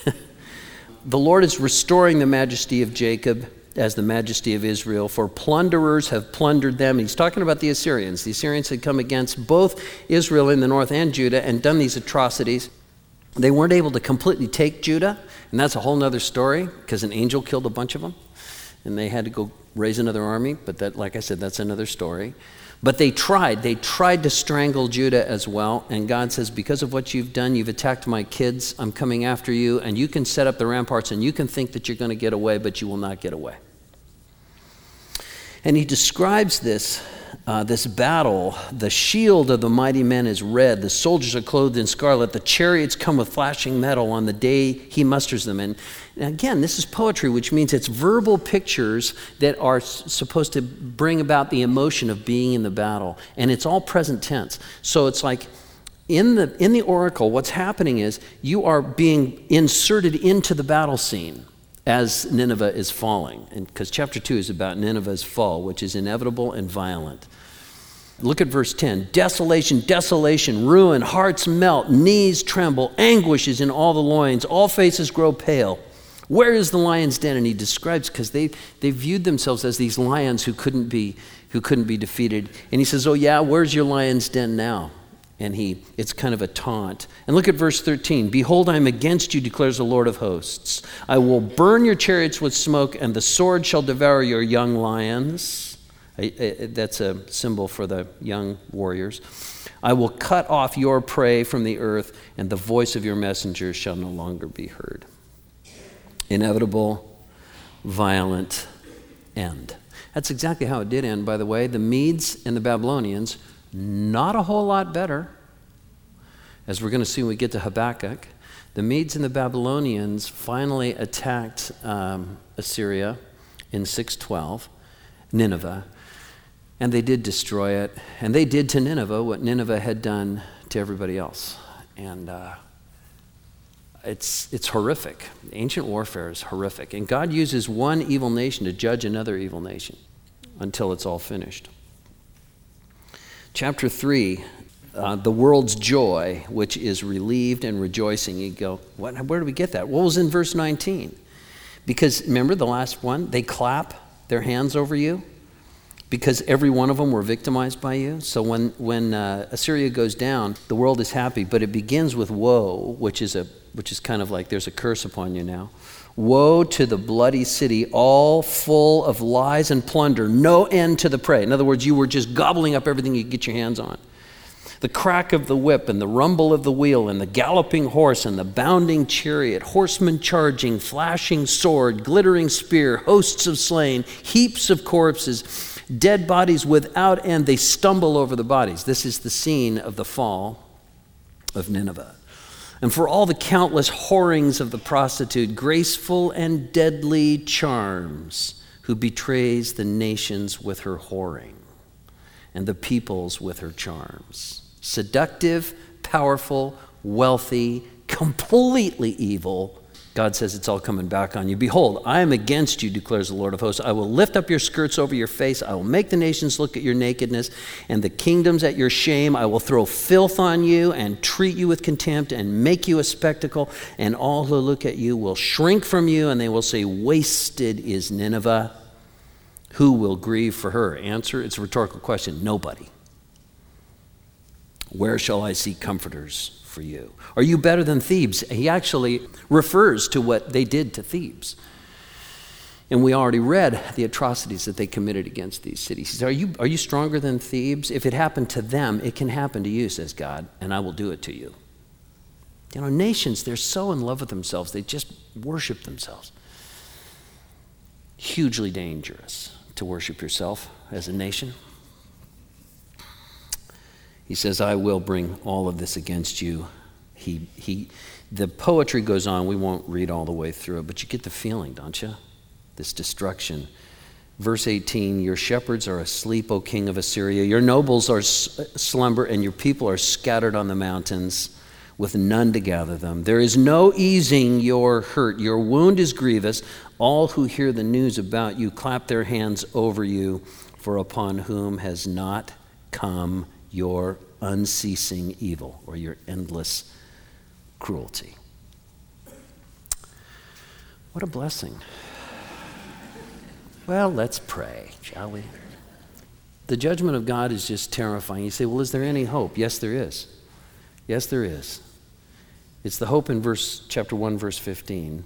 A: The Lord is restoring the majesty of Jacob as the majesty of Israel, for plunderers have plundered them. He's talking about the Assyrians. The Assyrians had come against both Israel in the north and Judah and done these atrocities. They weren't able to completely take Judah, and that's a whole other story, because an angel killed a bunch of them, and they had to go raise another army, but that, like I said, that's another story. But they tried. They tried to strangle Judah as well, and God says, because of what you've done, you've attacked my kids, I'm coming after you, and you can set up the ramparts, and you can think that you're going to get away, but you will not get away. And he describes this, uh, this battle. The shield of the mighty men is red. The soldiers are clothed in scarlet. The chariots come with flashing metal on the day he musters them. And, and again, this is poetry, which means it's verbal pictures that are s- supposed to bring about the emotion of being in the battle. And it's all present tense. So it's like in the, in the oracle, what's happening is you are being inserted into the battle scene as Nineveh is falling, and because chapter two is about Nineveh's fall, which is inevitable and violent. Look at verse ten. Desolation, desolation, ruin, hearts melt, knees tremble, anguish is in all the loins, all faces grow pale. Where is the lion's den? And he describes, because they they viewed themselves as these lions who couldn't be who couldn't be defeated. And he says, oh yeah, where's your lion's den now? And he, it's kind of a taunt. And look at verse thirteen. Behold, I am against you, declares the Lord of hosts. I will burn your chariots with smoke, and the sword shall devour your young lions. I, I, that's a symbol for the young warriors. I will cut off your prey from the earth, and the voice of your messengers shall no longer be heard. Inevitable, violent end. That's exactly how it did end, by the way. The Medes and the Babylonians, not a whole lot better. As we're going to see when we get to Habakkuk, the Medes and the Babylonians finally attacked um, Assyria in six twelve, Nineveh, and they did destroy it. And they did to Nineveh what Nineveh had done to everybody else. And uh, it's, it's horrific. Ancient warfare is horrific. And God uses one evil nation to judge another evil nation until it's all finished. Chapter three, uh, the world's joy, which is relieved and rejoicing. You go, what, where do we get that? What was in verse nineteen? Because remember the last one? They clap their hands over you because every one of them were victimized by you. So when, when uh, Assyria goes down, the world is happy, but it begins with woe, which is, a, which is kind of like there's a curse upon you now. Woe to the bloody city, all full of lies and plunder, no end to the prey. In other words, you were just gobbling up everything you could get your hands on. The crack of the whip and the rumble of the wheel and the galloping horse and the bounding chariot, horsemen charging, flashing sword, glittering spear, hosts of slain, heaps of corpses, dead bodies without end. They stumble over the bodies. This is the scene of the fall of Nineveh. And for all the countless whorings of the prostitute, graceful and deadly charms, who betrays the nations with her whoring and the peoples with her charms. Seductive, powerful, wealthy, completely evil. God says it's all coming back on you. Behold, I am against you, declares the Lord of hosts. I will lift up your skirts over your face. I will make the nations look at your nakedness and the kingdoms at your shame. I will throw filth on you and treat you with contempt and make you a spectacle. And all who look at you will shrink from you and they will say, wasted is Nineveh. Who will grieve for her? Answer, it's a rhetorical question. Nobody. Where shall I seek comforters for you? Are you better than Thebes? He actually refers to what they did to Thebes. And we already read the atrocities that they committed against these cities. He says, are you, are you stronger than Thebes? If it happened to them, it can happen to you, says God, and I will do it to you. You know, nations, they're so in love with themselves, they just worship themselves. Hugely dangerous to worship yourself as a nation. He says, I will bring all of this against you. He, he, the poetry goes on. We won't read all the way through it, but you get the feeling, don't you? This destruction. Verse eighteen, your shepherds are asleep, O king of Assyria. Your nobles are slumber, and your people are scattered on the mountains with none to gather them. There is no easing your hurt. Your wound is grievous. All who hear the news about you clap their hands over you, for upon whom has not come your unceasing evil or your endless cruelty. What a blessing. Well, let's pray, shall we? The judgment of God is just terrifying. You say, well, is there any hope? Yes, there is. Yes, there is. It's the hope in verse chapter one, verse fifteen.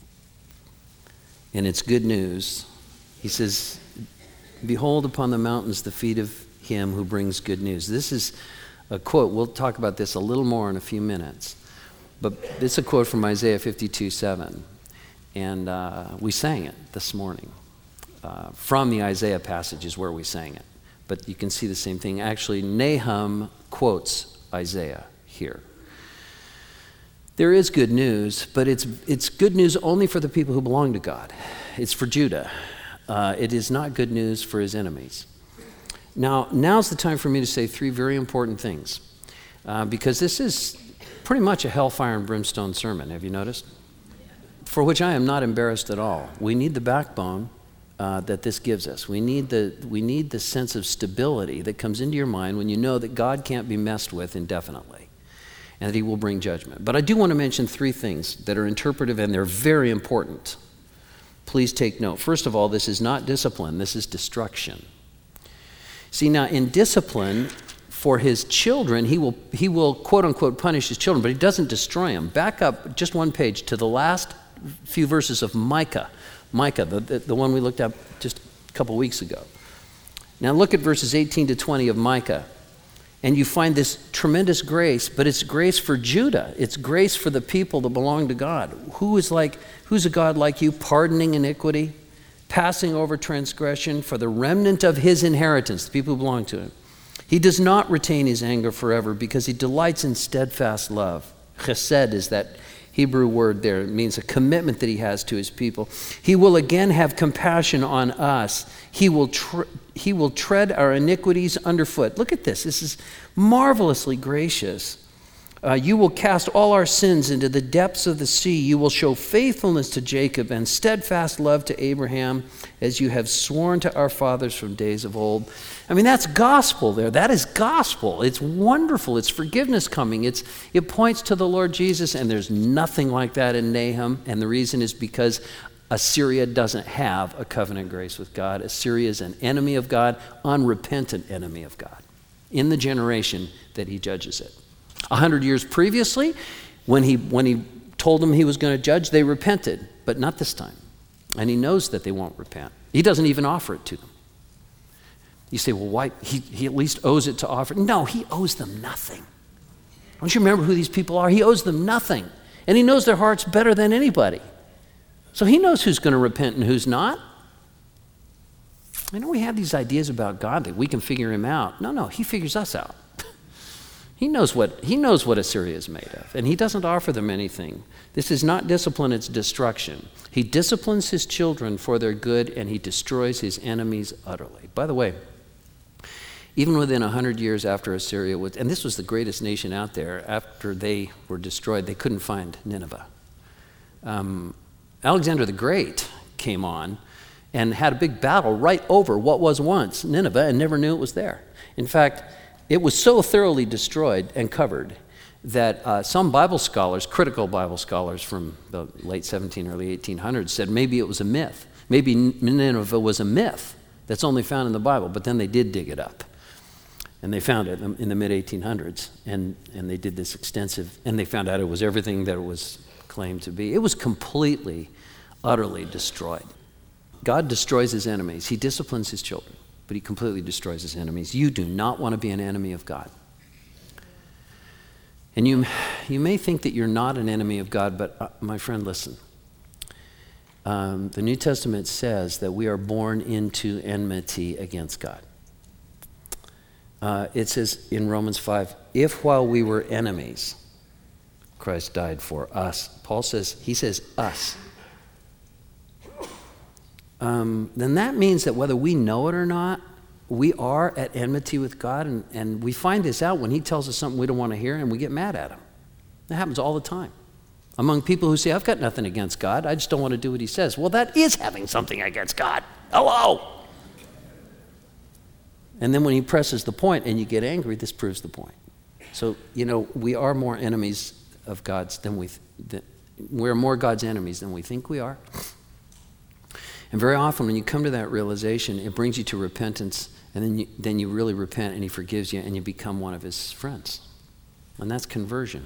A: And it's good news. He says, behold upon the mountains the feet of him who brings good news. This is a quote. We'll talk about this a little more in a few minutes. But it's a quote from Isaiah fifty-two seven. And uh, we sang it this morning. Uh, from the Isaiah passage is where we sang it. But you can see the same thing. Actually, Nahum quotes Isaiah here. There is good news, but it's it's good news only for the people who belong to God. It's for Judah. Uh, it is not good news for his enemies. Now, now's the time for me to say three very important things, uh, because this is pretty much a hellfire and brimstone sermon. Have you noticed? For which I am not embarrassed at all. We need the backbone uh, that this gives us. We need the we need the sense of stability that comes into your mind when you know that God can't be messed with indefinitely, and that he will bring judgment. But I do want to mention three things that are interpretive, and they're very important. Please take note. First of all, this is not discipline. This is destruction. See, now in discipline for his children, he will, he will quote unquote punish his children, but he doesn't destroy them. Back up just one page to the last few verses of Micah. Micah, the, the, the one we looked at just a couple weeks ago. Now look at verses eighteen to twenty of Micah. And you find this tremendous grace, but it's grace for Judah. It's grace for the people that belong to God. Who is like, who's a God like you, pardoning iniquity, passing over transgression for the remnant of his inheritance, the people who belong to him. He does not retain his anger forever because he delights in steadfast love. Chesed is that Hebrew word there. It means a commitment that he has to his people. He will again have compassion on us. He will tr- he will tread our iniquities underfoot. Look at this. This is marvelously gracious. Uh, you will cast all our sins into the depths of the sea. You will show faithfulness to Jacob and steadfast love to Abraham, as you have sworn to our fathers from days of old. I mean, that's gospel there. That is gospel. It's wonderful. It's forgiveness coming. It's, it points to the Lord Jesus, and there's nothing like that in Nahum. And the reason is because Assyria doesn't have a covenant grace with God. Assyria is an enemy of God, unrepentant enemy of God, in the generation that he judges it. A hundred years previously, when he, when he told them he was going to judge, they repented, but not this time. And he knows that they won't repent. He doesn't even offer it to them. You say, well, why? He, he at least owes it to offer. No, he owes them nothing. Don't you remember who these people are? He owes them nothing. And he knows their hearts better than anybody. So he knows who's going to repent and who's not. I know we have these ideas about God that we can figure him out. No, no, he figures us out. He knows what he knows what Assyria is made of, and he doesn't offer them anything. This is not discipline, it's destruction. He disciplines his children for their good, and he destroys his enemies utterly. By the way, even within a hundred years after Assyria was, and this was the greatest nation out there, after they were destroyed, they couldn't find Nineveh. Um, Alexander the Great came on and had a big battle right over what was once Nineveh and never knew it was there. In fact, it was so thoroughly destroyed and covered that uh, some Bible scholars, critical Bible scholars from the late seventeen, early eighteen hundreds, said maybe it was a myth. Maybe Nineveh was a myth that's only found in the Bible, but then they did dig it up. And they found it in the mid eighteen hundreds, and, and they did this extensive, and they found out it was everything that it was claimed to be. It was completely, utterly destroyed. God destroys his enemies. He disciplines his children, but he completely destroys his enemies. You do not want to be an enemy of God. And you, you may think that you're not an enemy of God, but uh, my friend, listen. Um, the New Testament says that we are born into enmity against God. Uh, it says in Romans five, if while we were enemies, Christ died for us. Paul says, he says us. Um, then that means that whether we know it or not, we are at enmity with God, and, and we find this out when he tells us something we don't want to hear, and we get mad at him. That happens all the time. Among people who say, I've got nothing against God, I just don't want to do what he says. Well, that is having something against God. Hello! And then when he presses the point and you get angry, this proves the point. So, you know, we are more enemies of God's than we, than, we're more God's enemies than we think we are. And very often when you come to that realization, it brings you to repentance, and then you, then you really repent and he forgives you and you become one of his friends. And that's conversion.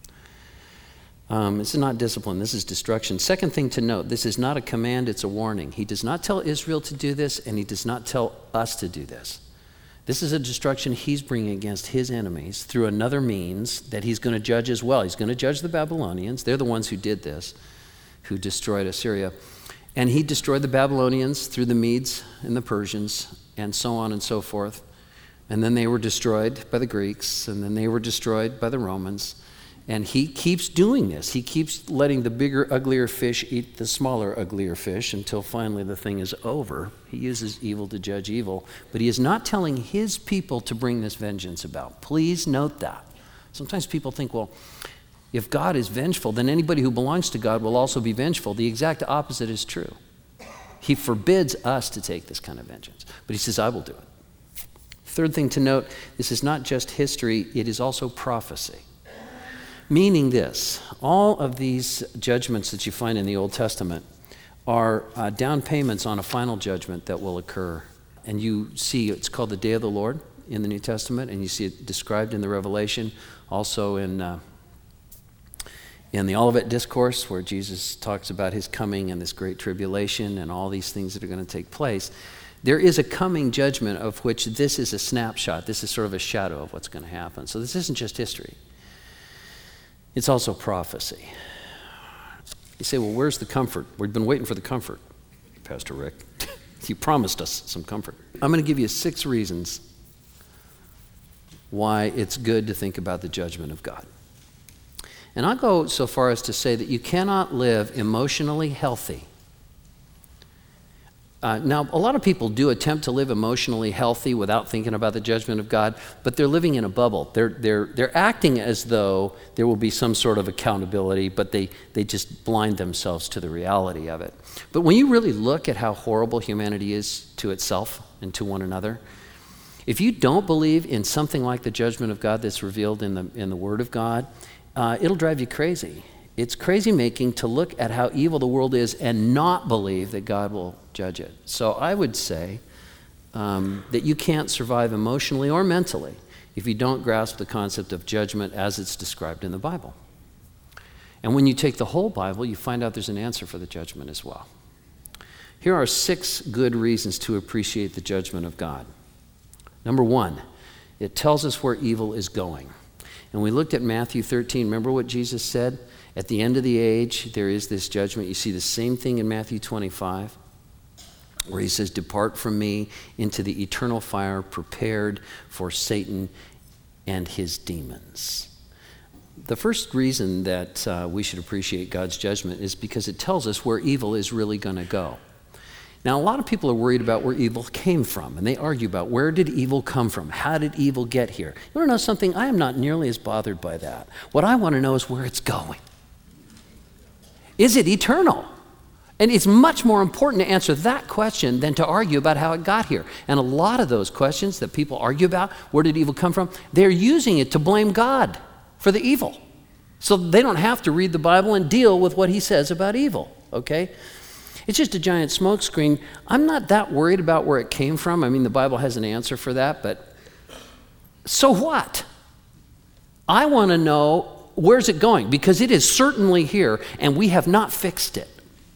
A: Um, this is not discipline, this is destruction. Second thing to note, this is not a command, it's a warning. He does not tell Israel to do this, and he does not tell us to do this. This is a destruction he's bringing against his enemies through another means that he's going to judge as well. He's going to judge the Babylonians. They're the ones who did this, who destroyed Assyria. And he destroyed the Babylonians through the Medes and the Persians, and so on and so forth. And then they were destroyed by the Greeks, and then they were destroyed by the Romans. And he keeps doing this. He keeps letting the bigger, uglier fish eat the smaller, uglier fish until finally the thing is over. He uses evil to judge evil. But he is not telling his people to bring this vengeance about. Please note that. Sometimes people think, well, if God is vengeful, then anybody who belongs to God will also be vengeful. The exact opposite is true. He forbids us to take this kind of vengeance. But he says, I will do it. Third thing to note, this is not just history, it is also prophecy. Meaning this, all of these judgments that you find in the Old Testament are uh, down payments on a final judgment that will occur. And you see, it's called the Day of the Lord in the New Testament, and you see it described in the Revelation, also in uh, in the Olivet Discourse, where Jesus talks about his coming and this great tribulation and all these things that are going to take place. There is a coming judgment of which this is a snapshot. This is sort of a shadow of what's going to happen. So this isn't just history. It's also prophecy. You say, well, where's the comfort? We've been waiting for the comfort, Pastor Rick. You promised us some comfort. I'm going to give you six reasons why it's good to think about the judgment of God. And I'll go so far as to say that you cannot live emotionally healthy Uh, now, a lot of people do attempt to live emotionally healthy without thinking about the judgment of God, but they're living in a bubble. They're, they're, they're acting as though there will be some sort of accountability, but they, they just blind themselves to the reality of it. But when you really look at how horrible humanity is to itself and to one another, if you don't believe in something like the judgment of God that's revealed in the, in the Word of God, uh, it'll drive you crazy. It's crazy making to look at how evil the world is and not believe that God will judge it. So I would say um, that you can't survive emotionally or mentally if you don't grasp the concept of judgment as it's described in the Bible. And when you take the whole Bible, you find out there's an answer for the judgment as well. Here are six good reasons to appreciate the judgment of God. Number one, it tells us where evil is going. And we looked at Matthew thirteen. Remember what Jesus said? At the end of the age, there is this judgment. You see the same thing in Matthew twenty-five, where he says, "Depart from me into the eternal fire prepared for Satan and his demons." The first reason that uh, we should appreciate God's judgment is because it tells us where evil is really going to go. Now, a lot of people are worried about where evil came from, and they argue about where did evil come from? How did evil get here? You want to know something? I am not nearly as bothered by that. What I want to know is where it's going. Is it eternal? And it's much more important to answer that question than to argue about how it got here. And a lot of those questions that people argue about, where did evil come from, they're using it to blame God for the evil. So they don't have to read the Bible and deal with what he says about evil, okay? It's just a giant smokescreen. I'm not that worried about where it came from. I mean, the Bible has an answer for that, but so what? I want to know, where's it going? Because it is certainly here, and we have not fixed it.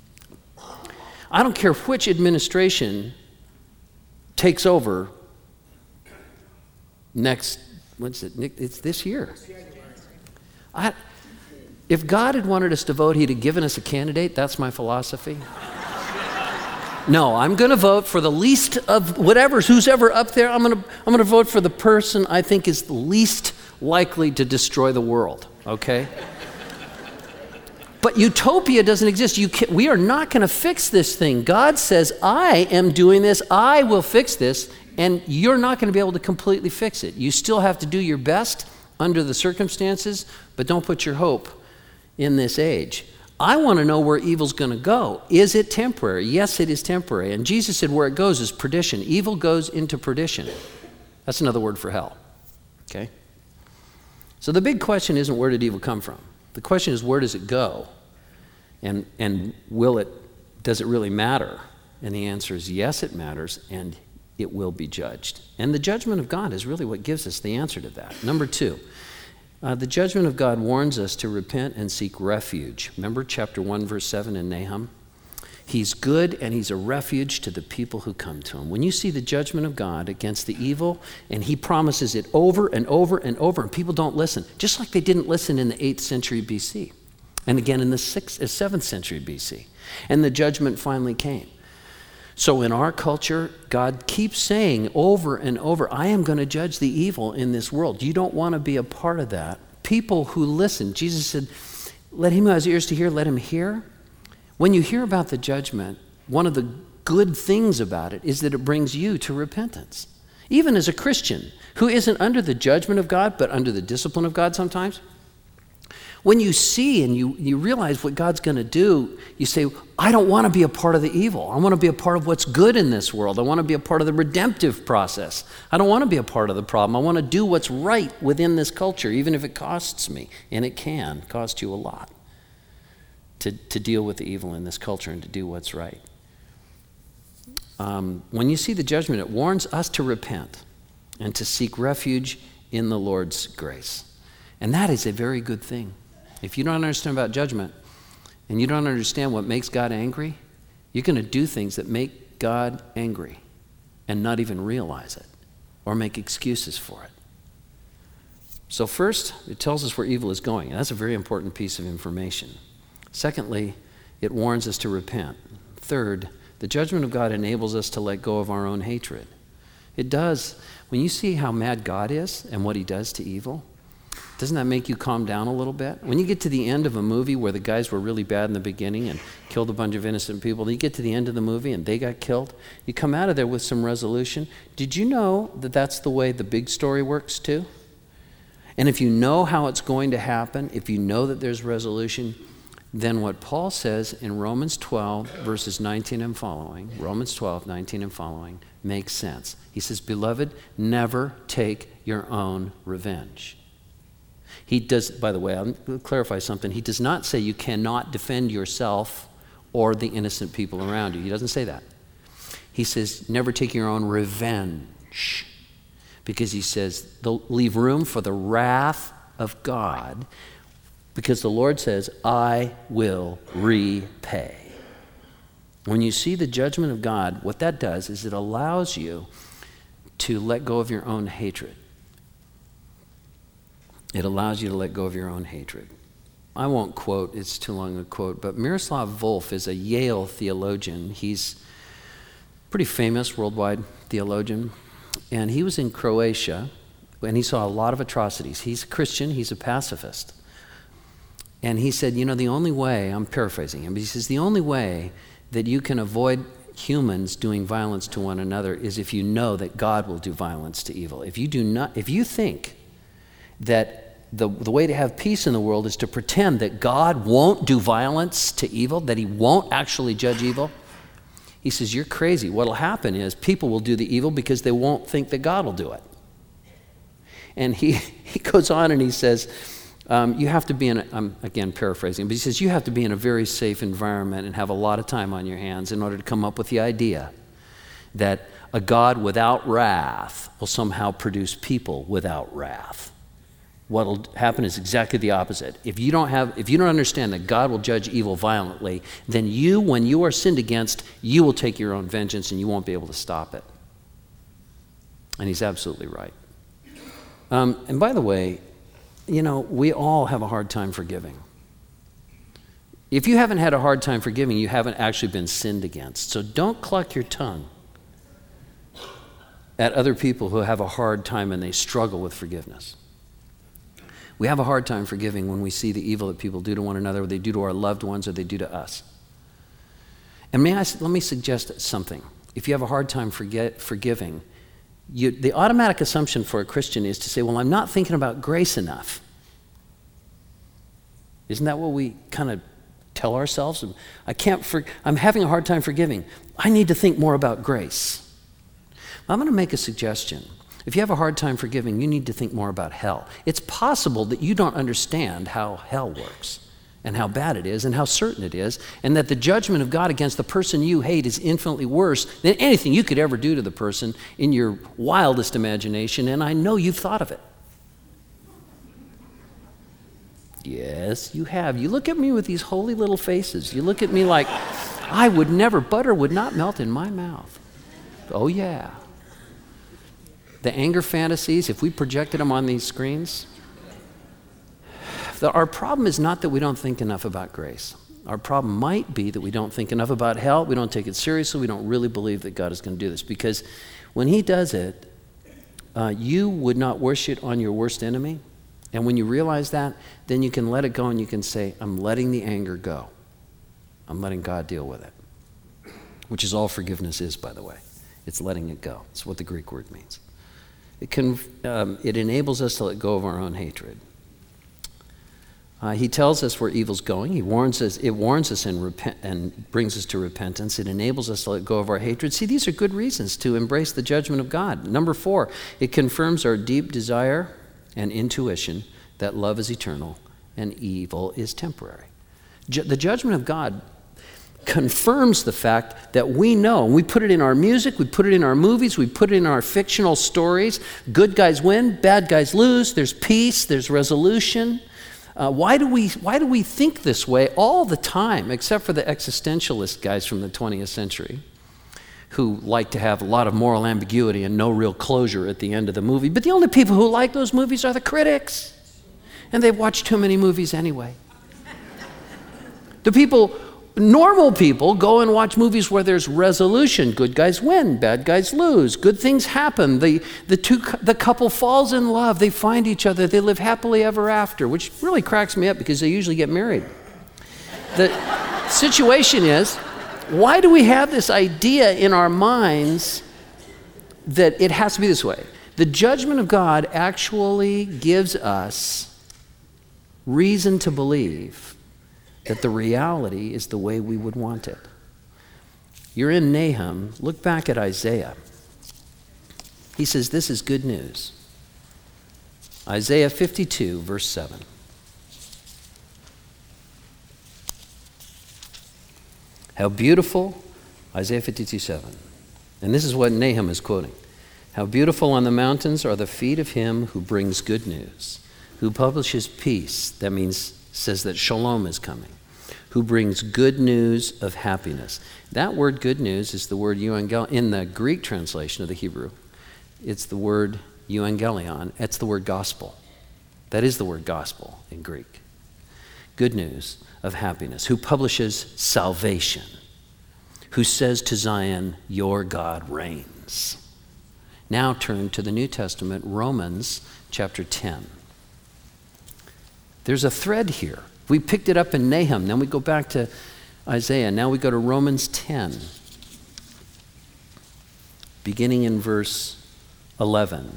A: I don't care which administration takes over next, what's it, it's this year. I, if God had wanted us to vote, he'd have given us a candidate. That's my philosophy. No, I'm going to vote for the least of whatever's, who's ever up there. I'm going to I'm going to vote for the person I think is the least likely to destroy the world, okay? But utopia doesn't exist. You can, we are not going to fix this thing. God says, I am doing this. I will fix this, and you're not going to be able to completely fix it. You still have to do your best under the circumstances, but don't put your hope in this age. I want to know where evil's going to go. Is it temporary? Yes, it is temporary. And Jesus said where it goes is perdition. Evil goes into perdition. That's another word for hell. Okay? So the big question isn't where did evil come from? The question is where does it go? And and will it, does it really matter? And the answer is yes, it matters, and it will be judged. And the judgment of God is really what gives us the answer to that. Number two, Uh, the judgment of God warns us to repent and seek refuge. Remember chapter one, verse seven in Nahum? He's good and he's a refuge to the people who come to him. When you see the judgment of God against the evil, and he promises it over and over and over, and people don't listen, just like they didn't listen in the eighth century B C, and again in the sixth, uh, seventh century B C, and the judgment finally came. So in our culture, God keeps saying over and over, I am going to judge the evil in this world. You don't want to be a part of that. People who listen, Jesus said, let him who has ears to hear, let him hear. When you hear about the judgment, one of the good things about it is that it brings you to repentance. Even as a Christian who isn't under the judgment of God, but under the discipline of God sometimes, when you see and you, you realize what God's going to do, you say, I don't want to be a part of the evil. I want to be a part of what's good in this world. I want to be a part of the redemptive process. I don't want to be a part of the problem. I want to do what's right within this culture, even if it costs me. And it can cost you a lot to, to deal with the evil in this culture and to do what's right. Um, when you see the judgment, it warns us to repent and to seek refuge in the Lord's grace. And that is a very good thing. If you don't understand about judgment and you don't understand what makes God angry, you're going to do things that make God angry and not even realize it or make excuses for it. So first, it tells us where evil is going, and that's a very important piece of information. Secondly, it warns us to repent. Third, the judgment of God enables us to let go of our own hatred. It does. When you see how mad God is and what he does to evil, Doesn't that make you calm down a little bit? When you get to the end of a movie where the guys were really bad in the beginning and killed a bunch of innocent people, then you get to the end of the movie and they got killed, you come out of there with some resolution. Did you know that that's the way the big story works too? And if you know how it's going to happen, if you know that there's resolution, then what Paul says in Romans twelve, verses nineteen and following, Romans twelve, nineteen and following, makes sense. He says, beloved, never take your own revenge. He does, by the way, I'll clarify something. He does not say you cannot defend yourself or the innocent people around you. He doesn't say that. He says, never take your own revenge. Because he says, leave room for the wrath of God, because the Lord says, I will repay. When you see the judgment of God, what that does is it allows you to let go of your own hatred. It allows you to let go of your own hatred. I won't quote, it's too long a quote, but Miroslav Volf is a Yale theologian. He's a pretty famous worldwide theologian. And he was in Croatia, and he saw a lot of atrocities. He's a Christian, he's a pacifist. And he said, you know, the only way, I'm paraphrasing him, but he says, the only way that you can avoid humans doing violence to one another is if you know that God will do violence to evil. If you do not, if you think that the, the way to have peace in the world is to pretend that God won't do violence to evil, that he won't actually judge evil, he says, you're crazy. What'll happen is people will do the evil because they won't think that God will do it. And he, he goes on and he says, um, you have to be in, a, I'm again paraphrasing, but he says, you have to be in a very safe environment and have a lot of time on your hands in order to come up with the idea that a God without wrath will somehow produce people without wrath. What'll happen is exactly the opposite. If you don't have, if you don't understand that God will judge evil violently, then you, when you are sinned against, you will take your own vengeance and you won't be able to stop it. And he's absolutely right. Um, and by the way, you know, we all have a hard time forgiving. If you haven't had a hard time forgiving, you haven't actually been sinned against. So don't cluck your tongue at other people who have a hard time and they struggle with forgiveness. We have a hard time forgiving when we see the evil that people do to one another, or they do to our loved ones, or they do to us. And may I, let me suggest something. If you have a hard time forget, forgiving, you, the automatic assumption for a Christian is to say, well, I'm not thinking about grace enough. Isn't that what we kind of tell ourselves? I can't, for, I'm having a hard time forgiving. I need to think more about grace. I'm going to make a suggestion. If you have a hard time forgiving, you need to think more about hell. It's possible that you don't understand how hell works and how bad it is and how certain it is, and that the judgment of God against the person you hate is infinitely worse than anything you could ever do to the person in your wildest imagination, and I know you've thought of it. Yes, you have. You look at me with these holy little faces. You look at me like, I would never, butter would not melt in my mouth. Oh yeah. The anger fantasies, if we projected them on these screens, the, our problem is not that we don't think enough about grace. Our problem might be that we don't think enough about hell, we don't take it seriously, we don't really believe that God is going to do this. Because when he does it, uh, you would not wish it on your worst enemy. And when you realize that, then you can let it go and you can say, I'm letting the anger go. I'm letting God deal with it. Which is all forgiveness is, by the way. It's letting it go. It's what the Greek word means. It, can, um, it enables us to let go of our own hatred. Uh, he tells us where evil's going. He warns us. It warns us and, repent, and brings us to repentance. It enables us to let go of our hatred. See, these are good reasons to embrace the judgment of God. Number four, it confirms our deep desire and intuition that love is eternal and evil is temporary. Ju- the judgment of God confirms the fact that we know, and we put it in our music, we put it in our movies, we put it in our fictional stories. Good guys win, bad guys lose. There's peace, there's resolution. Uh, why do we why do we think this way all the time, except for the existentialist guys from the twentieth century who like to have a lot of moral ambiguity and no real closure at the end of the movie? But the only people who like those movies are the critics, and they've watched too many movies anyway. The people Normal people go and watch movies where there's resolution. Good guys win, bad guys lose. Good things happen. The, the, two, the couple falls in love. They find each other. They live happily ever after, which really cracks me up because they usually get married. The situation is, why do we have this idea in our minds that it has to be this way? The judgment of God actually gives us reason to believe that the reality is the way we would want it. You're in Nahum. Look back at Isaiah. He says this is good news. Isaiah fifty-two, verse seven. How beautiful, Isaiah fifty-two, seven. And this is what Nahum is quoting. How beautiful on the mountains are the feet of him who brings good news, who publishes peace. That means, says that shalom is coming. Who brings good news of happiness. That word good news is the word euangel in the Greek translation of the Hebrew. It's the word euangelion. It's the word gospel. That is the word gospel in Greek. Good news of happiness. Who publishes salvation. Who says to Zion, your God reigns. Now turn to the New Testament, Romans chapter ten. There's a thread here. We picked it up in Nahum, then we go back to Isaiah. Now we go to Romans ten, beginning in verse eleven.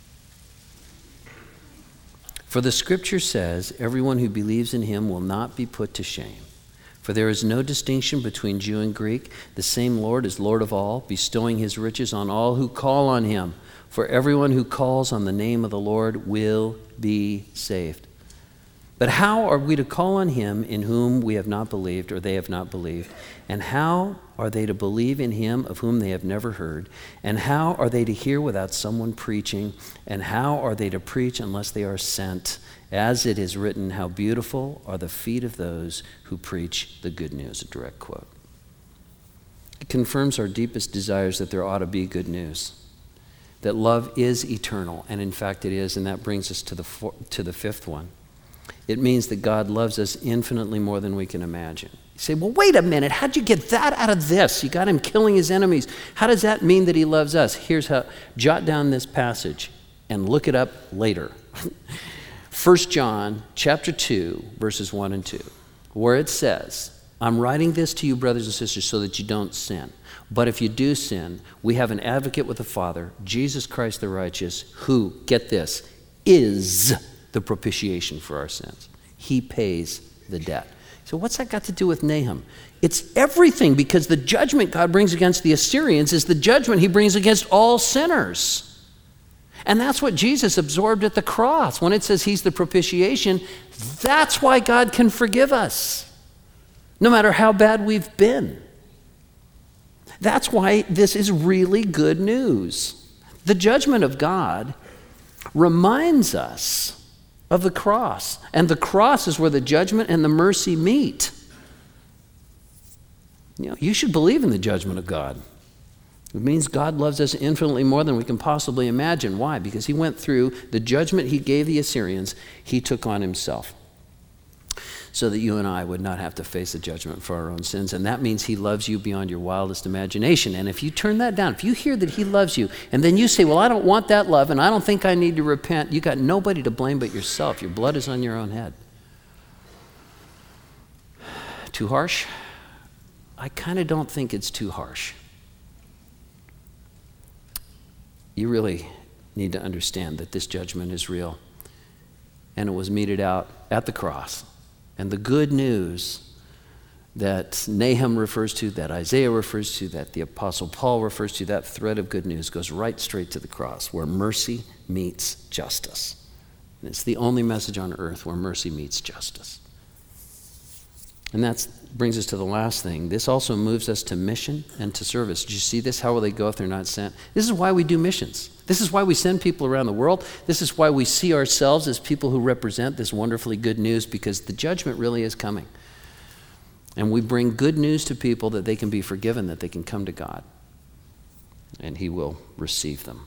A: For the scripture says, everyone who believes in him will not be put to shame. For there is no distinction between Jew and Greek. The same Lord is Lord of all, bestowing his riches on all who call on him. For everyone who calls on the name of the Lord will be saved. But how are we to call on him in whom we have not believed, or they have not believed? And how are they to believe in him of whom they have never heard? And how are they to hear without someone preaching? And how are they to preach unless they are sent? As it is written, how beautiful are the feet of those who preach the good news. A direct quote. It confirms our deepest desires that there ought to be good news. That love is eternal, and in fact it is, and that brings us to the four, to the fifth one. It means that God loves us infinitely more than we can imagine. You say, well, wait a minute, how'd you get that out of this? You got him killing his enemies. How does that mean that he loves us? Here's how, jot down this passage and look it up later. First John chapter two, verses one and two, where it says, I'm writing this to you, brothers and sisters, so that you don't sin. But if you do sin, we have an advocate with the Father, Jesus Christ the righteous, who, get this, is the propitiation for our sins. He pays the debt. So what's that got to do with Nahum? It's everything, because the judgment God brings against the Assyrians is the judgment he brings against all sinners. And that's what Jesus absorbed at the cross. When it says he's the propitiation, that's why God can forgive us, no matter how bad we've been. That's why this is really good news. The judgment of God reminds us of the cross. And the cross is where the judgment and the mercy meet. You know, you should believe in the judgment of God. It means God loves us infinitely more than we can possibly imagine. Why? Because he went through the judgment he gave the Assyrians, he took on himself, so that you and I would not have to face the judgment for our own sins. And that means he loves you beyond your wildest imagination. And if you turn that down, if you hear that he loves you, and then you say, well, I don't want that love, and I don't think I need to repent, you got nobody to blame but yourself. Your blood is on your own head. Too harsh? I kind of don't think it's too harsh. You really need to understand that this judgment is real. And it was meted out at the cross. And the good news that Nahum refers to, that Isaiah refers to, that the Apostle Paul refers to, that thread of good news goes right straight to the cross, where mercy meets justice. And it's the only message on earth where mercy meets justice. And that brings us to the last thing. This also moves us to mission and to service. Did you see this? How will they go if they're not sent? This is why we do missions. This is why we send people around the world. This is why we see ourselves as people who represent this wonderfully good news, because the judgment really is coming. And we bring good news to people that they can be forgiven, that they can come to God, and he will receive them.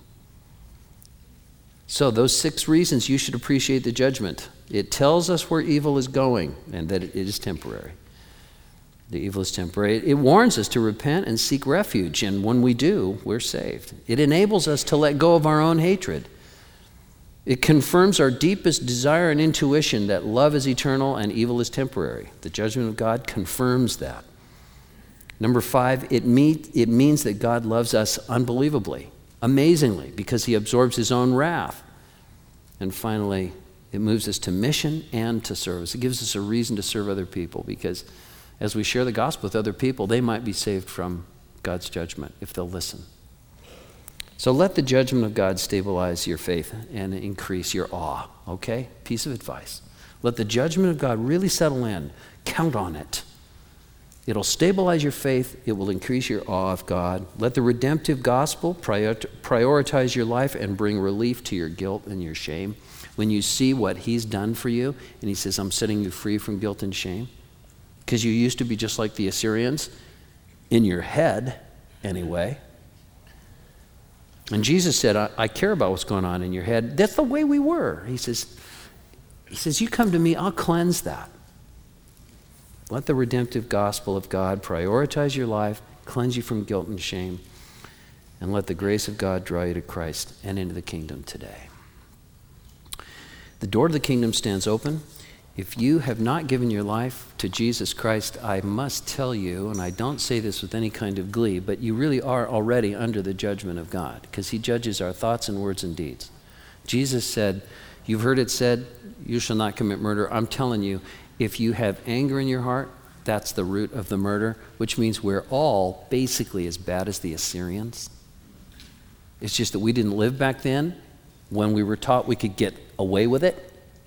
A: So those six reasons you should appreciate the judgment. It tells us where evil is going and that it is temporary. The evil is temporary. It warns us to repent and seek refuge, and when we do, we're saved. It enables us to let go of our own hatred. It confirms our deepest desire and intuition that love is eternal and evil is temporary. The judgment of God confirms that. Number five, it, meet, it means that God loves us unbelievably, amazingly, because he absorbs his own wrath. And finally, it moves us to mission and to service. It gives us a reason to serve other people, because as we share the gospel with other people, they might be saved from God's judgment if they'll listen. So let the judgment of God stabilize your faith and increase your awe, okay? Piece of advice. Let the judgment of God really settle in. Count on it. It'll stabilize your faith. It will increase your awe of God. Let the redemptive gospel prior- prioritize your life and bring relief to your guilt and your shame. When you see what he's done for you, and he says, I'm setting you free from guilt and shame, because you used to be just like the Assyrians, in your head anyway. And Jesus said, I, I care about what's going on in your head. That's the way we were. He says, he says, you come to me, I'll cleanse that. Let the redemptive gospel of God prioritize your life, cleanse you from guilt and shame, and let the grace of God draw you to Christ and into the kingdom today. The door to the kingdom stands open. If you have not given your life to Jesus Christ, I must tell you, and I don't say this with any kind of glee, but you really are already under the judgment of God, because he judges our thoughts and words and deeds. Jesus said, you've heard it said, you shall not commit murder. I'm telling you, if you have anger in your heart, that's the root of the murder, which means we're all basically as bad as the Assyrians. It's just that we didn't live back then when we were taught we could get away with it.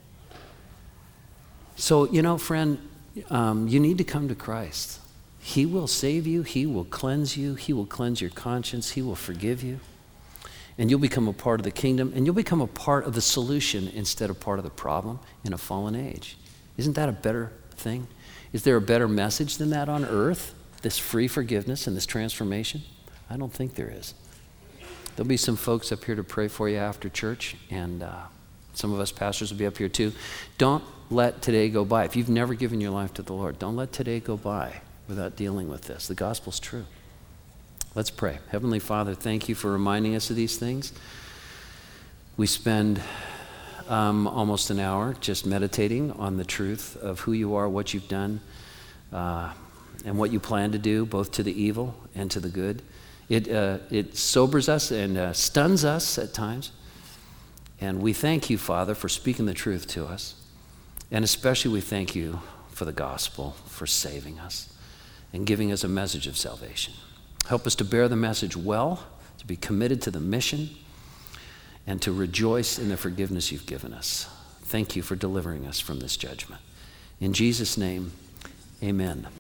A: So, you know, friend, um, you need to come to Christ. He will save you. He will cleanse you. He will cleanse your conscience. He will forgive you. And you'll become a part of the kingdom, and you'll become a part of the solution instead of part of the problem in a fallen age. Isn't that a better thing? Is there a better message than that on earth? This free forgiveness and this transformation? I don't think there is. There'll be some folks up here to pray for you after church, and uh, some of us pastors will be up here too. Don't let today go by. If you've never given your life to the Lord, don't let today go by without dealing with this. The gospel's true. Let's pray. Heavenly Father, thank you for reminding us of these things. We spend um, almost an hour just meditating on the truth of who you are, what you've done, uh, and what you plan to do, both to the evil and to the good. It, uh, it sobers us and uh, stuns us at times. And we thank you, Father, for speaking the truth to us. And especially we thank you for the gospel, for saving us and giving us a message of salvation. Help us to bear the message well, to be committed to the mission, and to rejoice in the forgiveness you've given us. Thank you for delivering us from this judgment. In Jesus' name, amen.